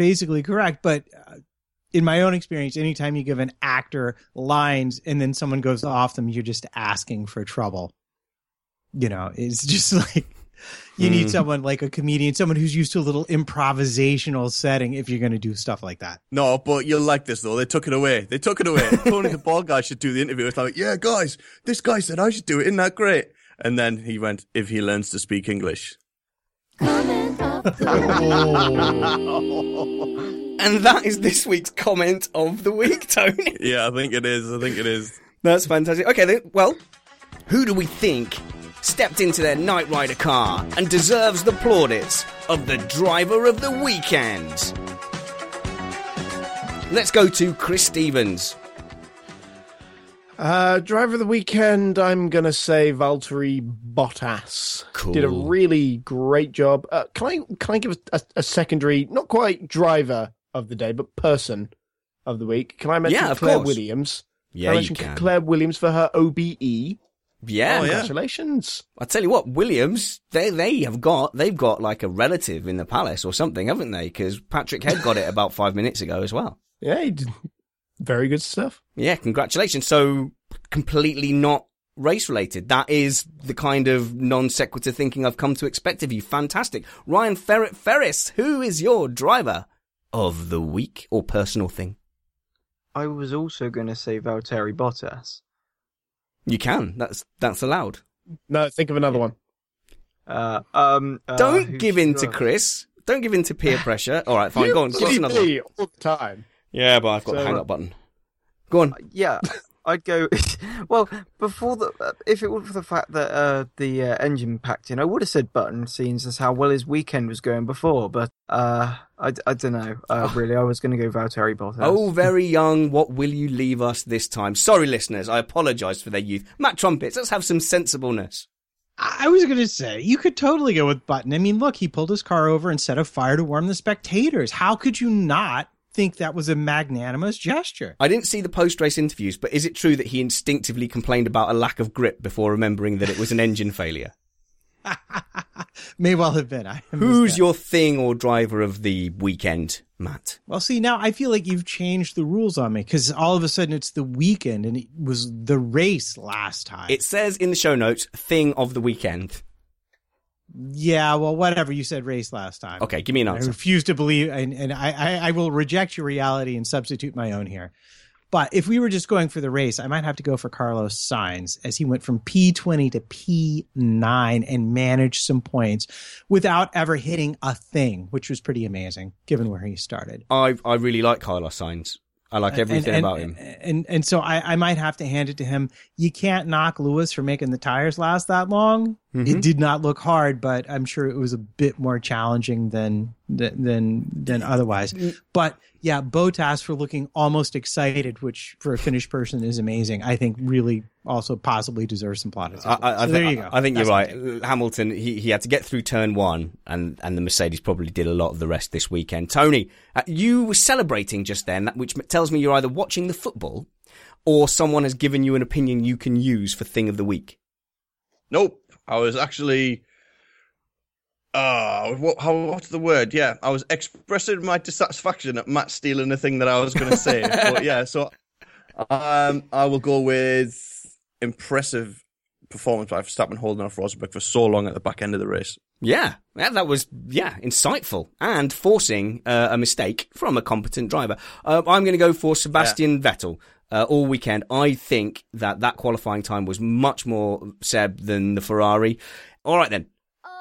basically correct. But in my own experience, anytime you give an actor lines and then someone goes off them, you're just asking for trouble. You know, it's just like you need someone like a comedian, someone who's used to a little improvisational setting if you're going to do stuff like that. No, but you'll like this, though. They took it away. Tony the Bald Guy should do the interview. It's like, yeah, guys, this guy said I should do it. Isn't that great? And then he went, if he learns to speak English. And that is this week's comment of the week, Tony. Yeah, I think it is. That's fantastic. Okay, then, well, who do we think stepped into their Knight Rider car and deserves the plaudits of the driver of the weekend? Let's go to Chris Stevens. Driver of the weekend, I'm going to say Valtteri Bottas. Cool. Did a really great job. Can I give a secondary, not quite driver of the day, but person of the week? Can I mention Claire Williams? Yeah, you can. Claire Williams for her OBE. Yeah. Congratulations. I tell you what, Williams, they've got like a relative in the palace or something, haven't they? Because Patrick Head got it about 5 minutes ago as well. Yeah, he did very good stuff. Yeah, congratulations. So completely not race related. That is the kind of non sequitur thinking I've come to expect of you. Fantastic. Ryan Ferris, who is your driver of the week or personal thing? I was also going to say Valtteri Bottas. You can. That's allowed. No, think of another one. Don't give in to Chris. Don't give in to peer pressure. All right, fine. Go on. What's another one? All the time. Yeah, but I've got the hang up button. Go on. Yeah, I'd go. Well, before if it weren't for the fact that the engine packed in, I would have said Button, seeing as how well his weekend was going before. But I don't know. Really, I was going to go Valtteri Bottas. Oh, very young. What will you leave us this time? Sorry, listeners. I apologise for their youth. Matt Trumpets, let's have some sensibleness. I was going to say, you could totally go with Button. I mean, look, he pulled his car over and set a fire to warm the spectators. How could you not think that was a magnanimous gesture? I didn't see the post-race interviews, but is it true that he instinctively complained about a lack of grip before remembering that it was an engine failure? May well have been. Who's your thing or driver of the weekend, Matt? Well, see, now I feel like you've changed the rules on me because all of a sudden it's the weekend and it was the race last time. It says in the show notes, thing of the weekend. Yeah, well, whatever. You said race last time. Okay, give me an answer. I refuse to believe, and I will reject your reality and substitute my own here. But if we were just going for the race, I might have to go for Carlos Sainz, as he went from P20 to P9 and managed some points without ever hitting a thing, which was pretty amazing, given where he started. I really like Carlos Sainz. I like everything about him. And so I might have to hand it to him. You can't knock Lewis for making the tires last that long. Mm-hmm. It did not look hard, but I'm sure it was a bit more challenging than otherwise. But yeah, Bottas for looking almost excited, which for a Finnish person is amazing. I think really also possibly deserves some plaudits. There you go. I think you're right. Hamilton, he had to get through turn one, and the Mercedes probably did a lot of the rest this weekend. Tony, you were celebrating just then, which tells me you're either watching the football or someone has given you an opinion you can use for thing of the week. Nope. I was actually... what's the word? Yeah, I was expressing my dissatisfaction at Matt stealing the thing that I was going to say. But yeah, so I will go with impressive performance by Verstappen holding off Rosberg for so long at the back end of the race. Yeah, that was insightful and forcing a mistake from a competent driver. I'm going to go for Sebastian Vettel. All weekend, I think that qualifying time was much more Seb than the Ferrari. All right then.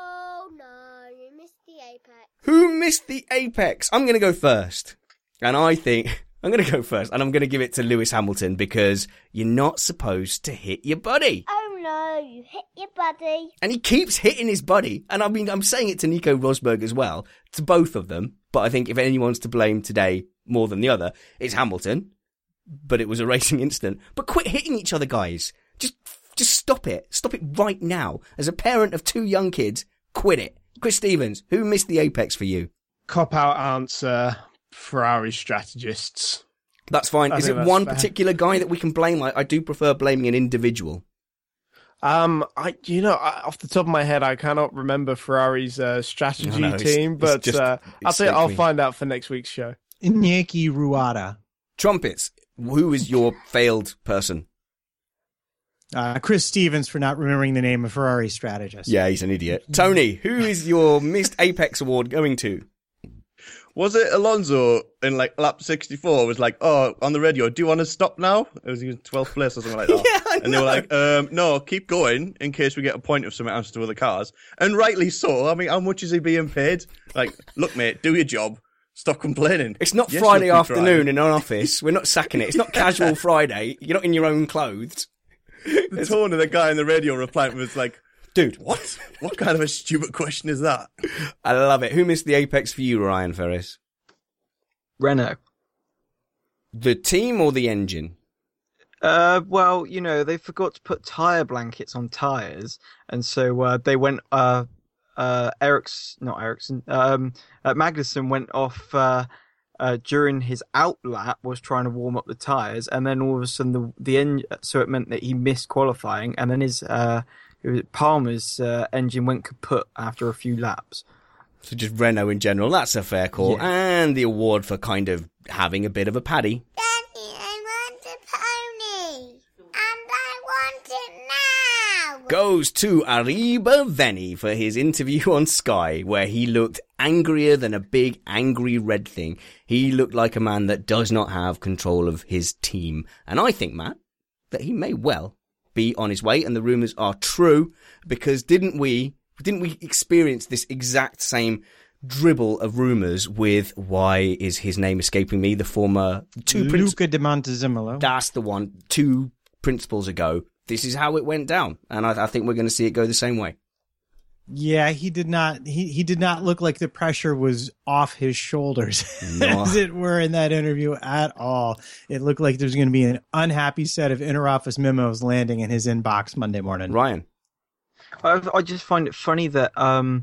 Who missed the apex? I'm going to go first. And I think I'm going to go first. And I'm going to give it to Lewis Hamilton because you're not supposed to hit your buddy. Oh no, you hit your buddy. And he keeps hitting his buddy. And I mean, I'm saying it to Nico Rosberg as well, to both of them. But I think if anyone's to blame today more than the other, it's Hamilton. But it was a racing incident. But quit hitting each other, guys. Just stop it. Stop it right now. As a parent of 2 young kids, quit it. Chris Stevens, who missed the apex for you? Cop-out answer, Ferrari strategists. That's fine. Is it one particular guy that we can blame? I do prefer blaming an individual. Off the top of my head, I cannot remember Ferrari's strategy team, but I'll say I'll find out for next week's show. Iñaki Ruada. Trumpets. Who is your failed person? Chris Stevens for not remembering the name of Ferrari strategist. Yeah, he's an idiot. Tony, who is your Missed Apex award going to? Was it Alonso in like lap 64 was like, oh, on the radio, do you want to stop now? It was in 12th place or something like that. Yeah, and they were like, no, keep going in case we get a point if something happens to other cars. And rightly so. I mean, how much is he being paid? Like, look, mate, do your job. Stop complaining. It's not Friday afternoon in an office. We're not sacking it. It's not casual Friday. You're not in your own clothes. The tone of the guy in the radio replying was like, dude, what? What kind of a stupid question is that? I love it. Who missed the Apex for you, Ryan Ferris? Renault. The team or the engine? Well, they forgot to put tyre blankets on tyres, and so they went. Magnussen went off during his out lap, was trying to warm up the tyres, and then all of a sudden so it meant that he missed qualifying, and then his Palmer's engine went kaput after a few laps. So just Renault in general, that's a fair call. Yeah. And the award for kind of having a bit of a paddy. Daddy, I want a pony, and I want it now. Goes to Arriba Veni for his interview on Sky, where he looked angrier than a big angry red thing. He looked like a man that does not have control of his team. And I think, Matt, that he may well be on his way, and the rumours are true, because didn't we experience this exact same dribble of rumours with, why is his name escaping me, the former Luca Di Montezemolo. That's the one, 2 principles ago. This is how it went down, and I think we're going to see it go the same way. Yeah, he did not look like the pressure was off his shoulders, No. as it were, in that interview at all. It looked like there's going to be an unhappy set of inter-office memos landing in his inbox Monday morning. Ryan? I just find it funny that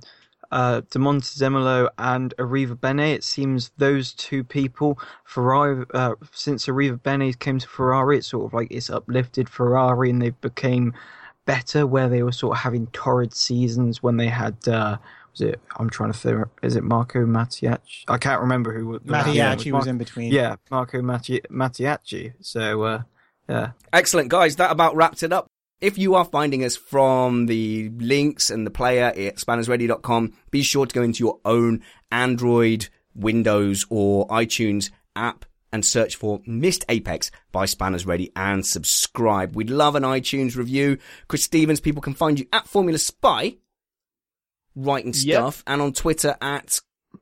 De Montezemolo and Arriva Bene, it seems those two people, Ferrari, since Arriva Bene came to Ferrari, it's sort of like it's uplifted Ferrari and they became better, where they were sort of having torrid seasons when they had, is it Marco Mattiacci? I can't remember who. Mattiacci was in between. Yeah, Marco Mattiacci. So, yeah. Excellent, guys. That about wraps it up. If you are finding us from the links and the player at spannersready.com, be sure to go into your own Android, Windows or iTunes app and search for Missed Apex by Spanners Ready and subscribe. We'd love an iTunes review. Chris Stevens, people can find you at Formula Spy, writing stuff, and on Twitter at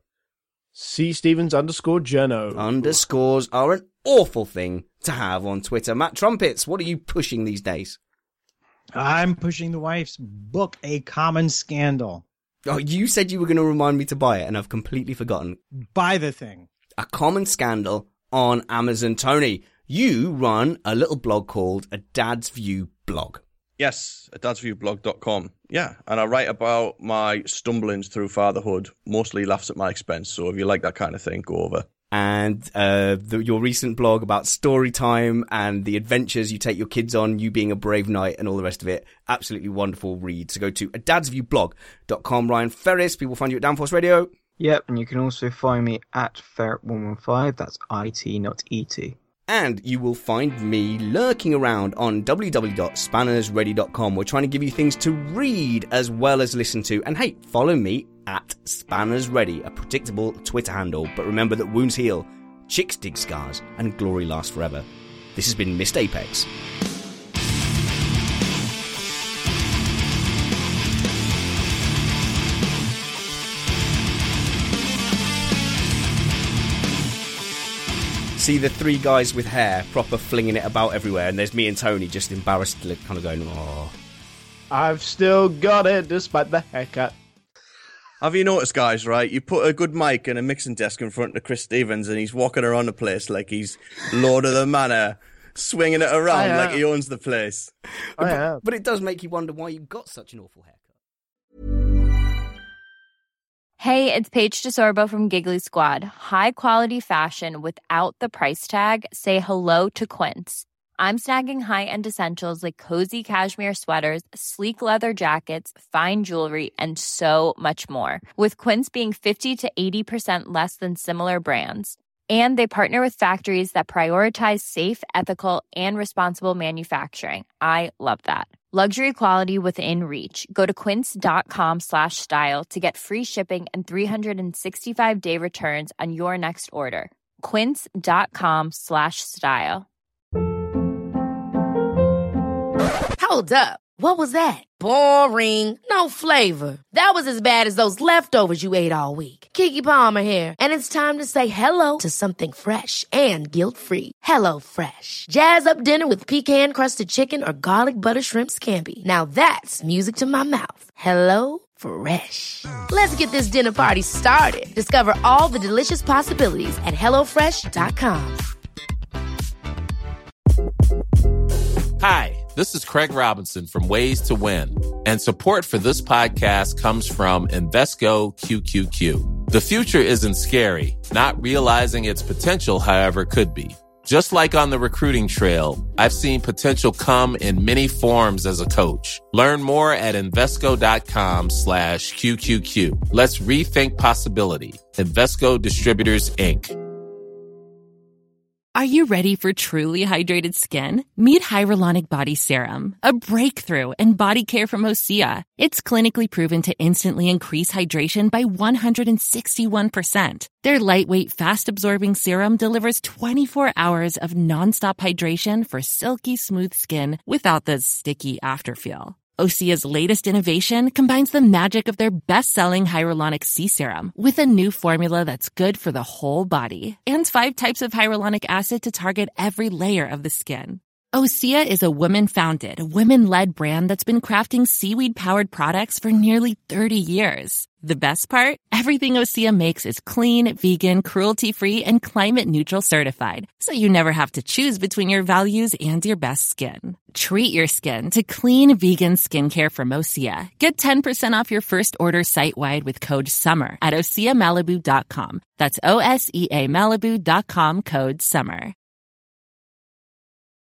C_Stevens_Journo. Underscores are an awful thing to have on Twitter. Matt Trumpets, what are you pushing these days? I'm pushing the wife's book, A Common Scandal. Oh, you said you were going to remind me to buy it, and I've completely forgotten. Buy the thing. A Common Scandal on Amazon. Tony, you run a little blog called A Dad's View Blog. Yes, at dadsviewblog.com. Yeah, and I write about my stumblings through fatherhood, mostly laughs at my expense. So if you like that kind of thing, go over. And your recent blog about story time and the adventures you take your kids on, you being a brave knight and all the rest of it. Absolutely wonderful read. So go to dadsviewblog.com. Ryan Ferris, people find you at Downforce Radio. Yep, and you can also find me at Ferret115. That's IT, not ET. And you will find me lurking around on www.spannersready.com. We're trying to give you things to read as well as listen to. And hey, follow me at SpannersReady, a predictable Twitter handle. But remember that wounds heal, chicks dig scars, and glory lasts forever. This has been Missed Apex. See the 3 guys with hair proper flinging it about everywhere, and there's me and Tony just embarrassed, kind of going, oh. I've still got it despite the haircut. Have you noticed, guys, right? You put a good mic and a mixing desk in front of Chris Stevens and he's walking around the place like he's Lord of the Manor, swinging it around like he owns the place. But it does make you wonder why you got such an awful haircut. Hey, it's Paige DeSorbo from Giggly Squad. High quality fashion without the price tag. Say hello to Quince. I'm snagging high-end essentials like cozy cashmere sweaters, sleek leather jackets, fine jewelry, and so much more. With Quince being 50 to 80% less than similar brands. And they partner with factories that prioritize safe, ethical, and responsible manufacturing. I love that. Luxury quality within reach. Go to quince.com/style to get free shipping and 365-day returns on your next order. Quince.com/style. Hold up. What was that? Boring. No flavor. That was as bad as those leftovers you ate all week. Keke Palmer here, and it's time to say hello to something fresh and guilt-free. Hello Fresh. Jazz up dinner with pecan-crusted chicken or garlic butter shrimp scampi. Now that's music to my mouth. Hello Fresh. Let's get this dinner party started. Discover all the delicious possibilities at hellofresh.com. Hi, this is Craig Robinson from Ways to Win, and support for this podcast comes from Invesco QQQ. The future isn't scary. Not realizing its potential, however, could be. Just like on the recruiting trail, I've seen potential come in many forms as a coach. Learn more at Invesco.com/QQQ. Let's rethink possibility. Invesco Distributors, Inc. Are you ready for truly hydrated skin? Meet Hyaluronic Body Serum, a breakthrough in body care from Osea. It's clinically proven to instantly increase hydration by 161%. Their lightweight, fast-absorbing serum delivers 24 hours of nonstop hydration for silky smooth skin without the sticky afterfeel. Osea's latest innovation combines the magic of their best-selling Hyaluronic C Serum with a new formula that's good for the whole body and 5 types of hyaluronic acid to target every layer of the skin. Osea is a women-founded, women-led brand that's been crafting seaweed-powered products for nearly 30 years. The best part? Everything Osea makes is clean, vegan, cruelty-free, and climate-neutral certified, so you never have to choose between your values and your best skin. Treat your skin to clean, vegan skincare from Osea. Get 10% off your first order site-wide with code SUMMER at OseaMalibu.com. That's OSEAMalibu.com, code SUMMER.